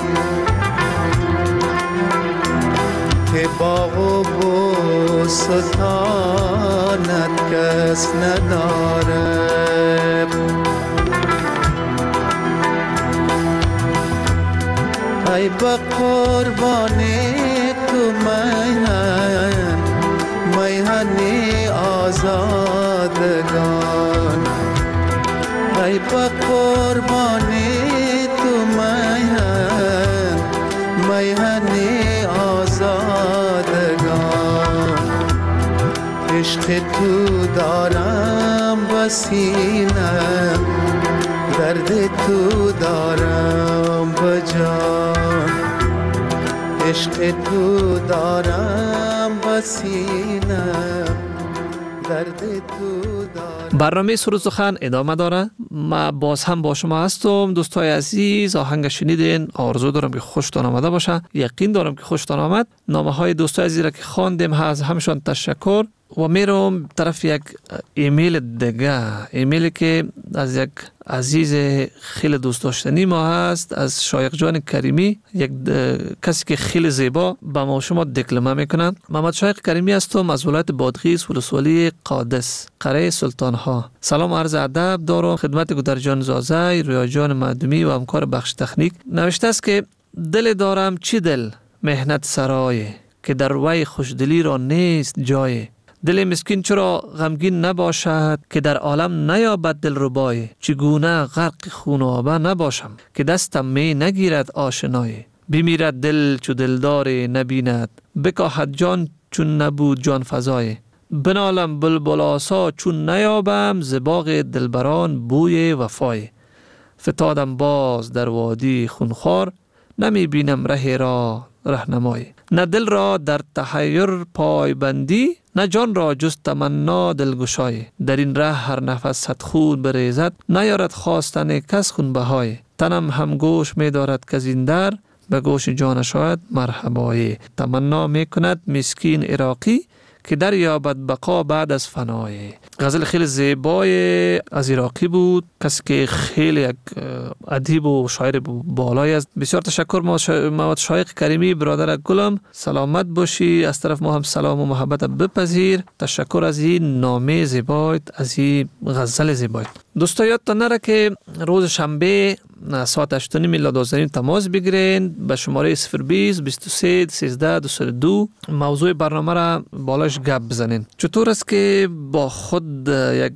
[SPEAKER 13] که باغ و بوستانت کس ندارم. ای با قربان تو میهن میهن آزادگان. ای با قربان تو میهن میهن آزادگان. عشق تو دارم بسینم، درد تو دارم بجان. عشق تو دارم بسینم، درد تو دارم.
[SPEAKER 9] برنامه سرود سخن ادامه داره. ما باز هم با شما هستم دوستای عزیز. آهنگ شنیدین، آرزو دارم که خوشتان آمده باشه. یقین دارم که خوشتان آمد. نامه های دوستای عزیز را که خواندیم از همشان تشکر و میرم طرف یک ایمیل دیگه، ایمیلی که از یک عزیز خیلی دوست داشتنی ما هست، از شایق جان کریمی، یک کسی که خیلی زیبا با ما شما دکلمه میکنه. محمد شایق کریمی هستم از ولایت بادغیس، ولسوالی قادس، قره سلطان ها. سلام و عرض ادب دارم خدمت گودر جان زازای، رویا جان معدومی و همکار بخش تکنیک. نوشته است که دل دارم چی دل مهنت سرای، که در وی خوشدلی را نیست جای. دل مسکین چرا غمگین نباشد، که در عالم نیابد دلربای. چگونه غرق خون و آب نباشم، که دستم می نگیرد آشنای. بمیرد دل چو دلدار نبیند، بکاهد جان چون نبود جان فزای. بنالم بلبل آسا چون نیابم، ز باغ دلبران بوی وفای. فتادم باز در وادی خونخوار، نمی بینم ره را رهنمای. نه دل را در تحیر پای بندی، نه جان را جز تمنا دلگشای. در این ره هر نفس صد خون بریزد، نیارد خواستن کس خون بهای. تنم هم گوش می دارد که این در، به گوش جان شاید مرحبای. تمنا می کند مسکین عراقی، که در یابد بقا بعد از فنای. غزل خیلی زیبای از عراقی بود، کسی که خیلی یک ادیب و شاعر بالایی است. بسیار تشکر محمد شایق کریمی برادر گلم، سلامت باشی. از طرف ما هم سلام و محبت بپذیر. تشکر از این نامه زیبایت، از این غزل زیبایت. دوستا یادتان نره که روز شنبه ساعت هشت و نیم الی دوازده تماس بگیرین به شماره صفر بیست بیست و سه سیزده دویست و دو. موضوع برنامه را بالاش گپ بزنین. چطور است که با خود یک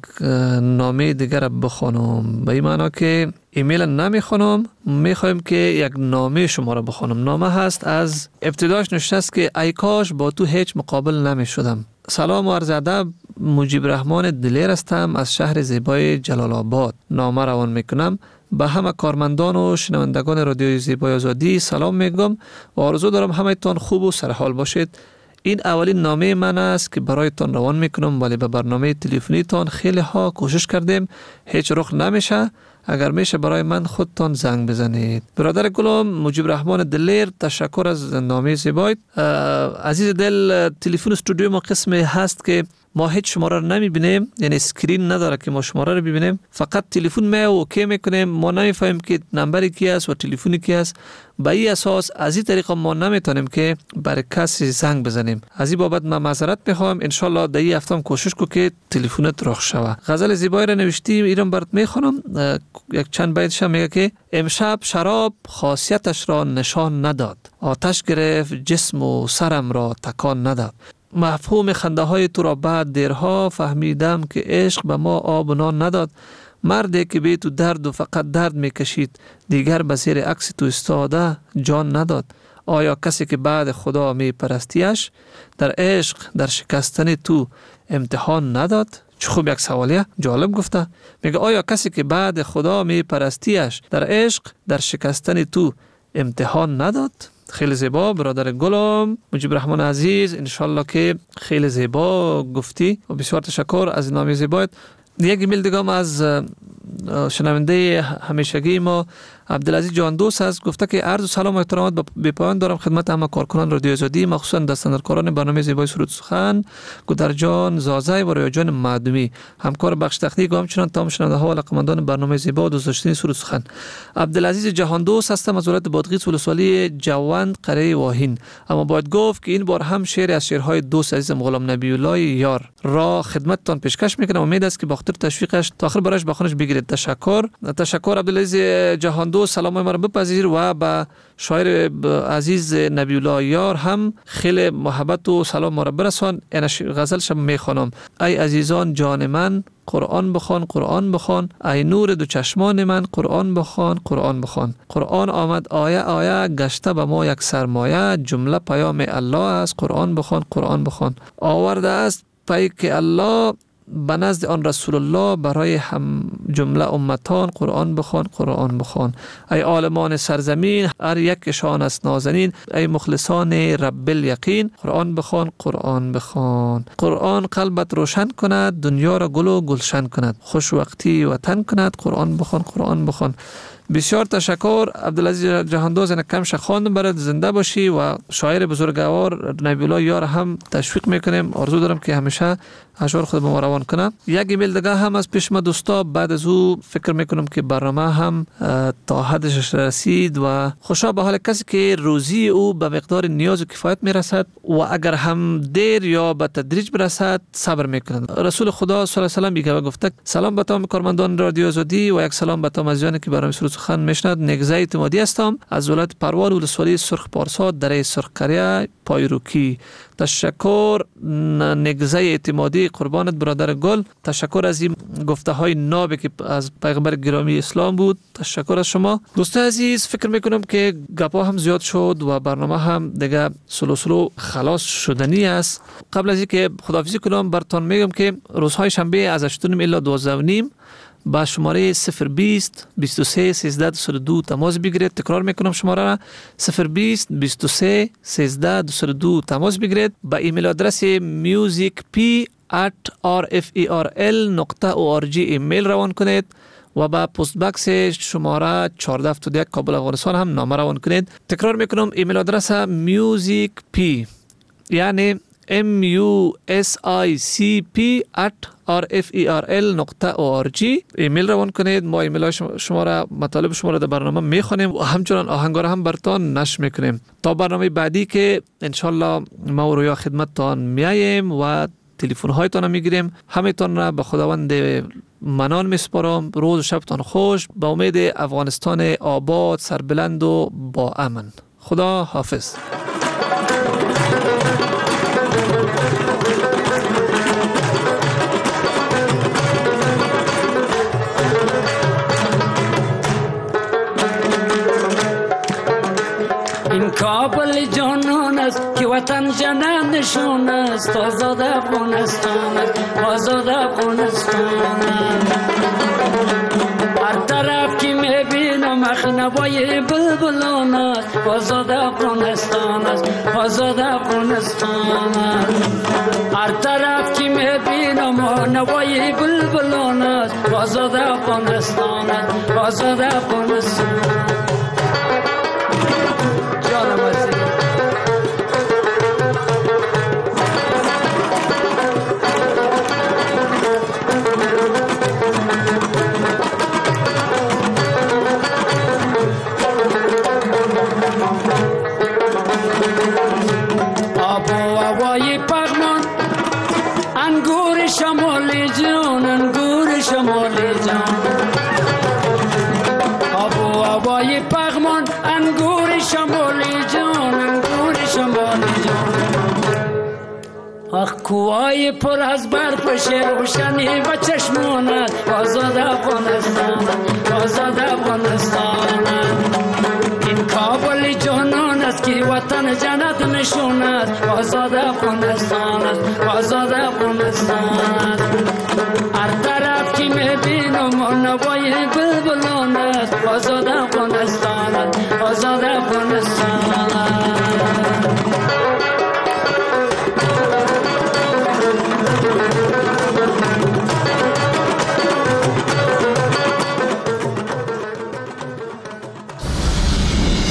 [SPEAKER 9] نامه دیگر را بخونم؟ به این معنا که ایمیل نمیخونم، میخوایم که یک نامه شما را بخونم. نامه هست، از ابتداش نوشته است که ای کاش با تو هیچ مقابل نمیشدم. سلام و عرض ادب، مجیب رحمان دلیر هستم از شهر زیبای جلال آباد. نامه روان میکنم. به همه کارمندان و شنوندگان رادیوی زیبای آزادی سلام میگم و آرزو دارم همه تان خوب و سرحال باشید. این اولین نامه من است که برایتان روان میکنم، ولی به برنامه تلفنی تان خیلی ها کوشش کردیم، هیچ رخ نمیشه. اگر میشه برای من خودتان زنگ بزنید. برادر گلم مجیب رحمان دلیر، تشکر از نامه زیبایت. عزیز دل، تلفن استودیو ما قسم هست که ما هیچ شماره رو نمیبینیم، یعنی اسکرین نداره که ما شماره رو ببینیم، فقط تلفن ما اوکی میکنیم. ما نمیفهمیم که نمبر کی است و تلفن کی است. به این اساس از این طریقه ما نمیتونیم که برای کسی زنگ بزنیم. از این بابت من معذرت میخوام. ان شاء الله در این هفته کوشش کو که تلفنت رخ شوه. غزل زیبایی را نوشتیم، ایران برات میخونم. یک چند بیتش میگه که امشب شراب خاصیتش را نشان نداد، آتش گرفت جسم و سرم را تکان نداد. مفهوم خنده های تو را بعد دیرها فهمیدم که عشق به ما آب و نان نداد. مردی که به تو درد و فقط درد میکشید، دیگر به زیر عکس تو استاده جان نداد. آیا کسی که بعد خدا می پرستیش، در عشق در شکستن تو امتحان نداد؟ چه خوب یک سوالیه، جالب گفته. میگه آیا کسی که بعد خدا می پرستیش، در عشق در شکستن تو امتحان نداد؟ خیلی زیبا برادر گلم مجیب رحمان عزیز، انشالله که خیلی زیبا گفتی و بسیار تشکر از نام زیبایت. یک ایمیل دیگه هم از شنونده همیشگی ما عبدالعزیز جاندوس است. گفته که عرض و سلام و احترامات به پایان دارم خدمت همه کارکنان رادیو آزادی، مخصوصا دستاندرکاران برنامه زیبای سرود سخن، گودرجان زازای و ریاجان معدومی، همکار بخش تکنیک و همچنان تمام شنونده ها و علاقه‌مندان برنامه زیبا و دوست داشتنی سرود سخن. عبدالعزیز جهاندوس هستم از ولایت بادغیس ولسوالی جوند قره واهین. اما باید گفت که این بار هم شعر از شعرهای دوست عزیزم غلام نبی الله یار را خدمتتان پیشکش میکنم. امید است که با خاطر تشویقش تا آخر برایش بخونش بگیرید. تشکر تشکر عبدالعزیز جهاندوس. سلام ما را بپذیر و با شاعر عزیز نبی الله یار هم خیلی محبت و سلام ما را برسان. این غزلش میخوانم: ای عزیزان جان من قرآن بخوان قرآن بخوان، ای نور دو چشمان من قرآن بخوان قرآن بخوان. قرآن آمد آیه آیه، گشته به ما یک سرمایه، جمله پیام الله است قرآن بخوان قرآن بخوان. آورده است پیک الله به نزد آن رسول الله برای هم جمله امتان قرآن بخوان قرآن بخوان. ای عالمان سرزمین هر یکشان است نازنین، ای مخلصان رب الیقین قرآن بخوان قرآن بخوان. قرآن قلبت روشن کند، دنیا را گل و گلشن کند، خوش وقتی وطن کند قرآن بخوان قرآن بخوان. بسیار تشکر عبدالعزیز جهاندوز. این کم خواندم برات، زنده باشی و شاعر بزرگوار نبی الله یار هم تشویق میکنیم. آرزو دارم که همیشه اشعار خود به ما روان کنه. یک ایمیل دیگه هم از پیش ما دوستا، بعد از او فکر میکنم که برنامه هم تا حدش رسید و خوشا به حال کسی که روزی او به مقدار نیاز و کفایت میرسد و اگر هم دیر یا به تدریج برسد صبر میکنند. رسول خدا صلی الله علیه و سلم گفته: سلام به تمام کارمندان رادیو آزادی و یک سلام به تمام عزیزانی که برنامه سرود سخن میشنوند. نگزه اعتمادی هستم از ولایت پروان ولسوالی سرخ پارسا دره سرخ کریه پایروکی. تشکر نگزه اعتمادی، قربانت برادر گل. تشکر از این گفته های نابی که از پیغمبر گرامی اسلام بود. تشکر از شما دوستان عزیز. فکر میکنم که گپا هم زیاد شد و برنامه هم دیگه سلو سلو خلاص شدنی است. قبل از اینکه خداحافظی کنم براتون میگم که روزهای شنبه از هشت و نیم الی دوازده و نیم با شماره صفر بیست بیست و سه سیزده دویست و دو تماس بگیرید. تکرار میکنم شماره را: صفر بیست بیست و سه سیزده دویست و دو تماس بگیرید. با ایمیل آدرس میوزیک پی ات آر اف ای آر ال نقطه او آر جی ایمیل روان کنید و با پست باکس شماره چهارده هفتاد و یک کابل افغانستان هم نامه روان کنید. تکرار میکنم ایمیل آدرس میوزیک پی یعنی ام یو اس آی سی پی ات آر اف ای آر ال نقطه او آر جی ایمیل روان کنید. ما ایمیل شما را مطالب شما را در برنامه میخوانیم و همچنان آهنگا را هم براتون نشر میکنیم تا برنامه بعدی که انشالله ما و رویا خدمتتان میاییم و تلفن هایتان را میگیریم. همتون را به خداوند منان میسپارم. روز و شبتان خوش. با امید افغانستان آباد، سربلند و با امن. خدا حافظ.
[SPEAKER 14] این کابل جانان است که وطن جنان نشون است. آزاد افغانستان است، آزاد افغانستان است. هر طرف که میبینم مخنوای بلبلان است. آزاد افغانستان است، آزاد افغانستان است. هر طرف که میبینم نوای بلبلان است. آزاد افغانستان است، آزاد افغانستان است. کوهای پر از برف روشنی و چشمانت. آزاد افغانستان، آزاد افغانستان. این کابل جانان است که وطن جنت نشون است. آزاد افغانستان است، آزاد افغانستان. هر طرف که میبینم نوای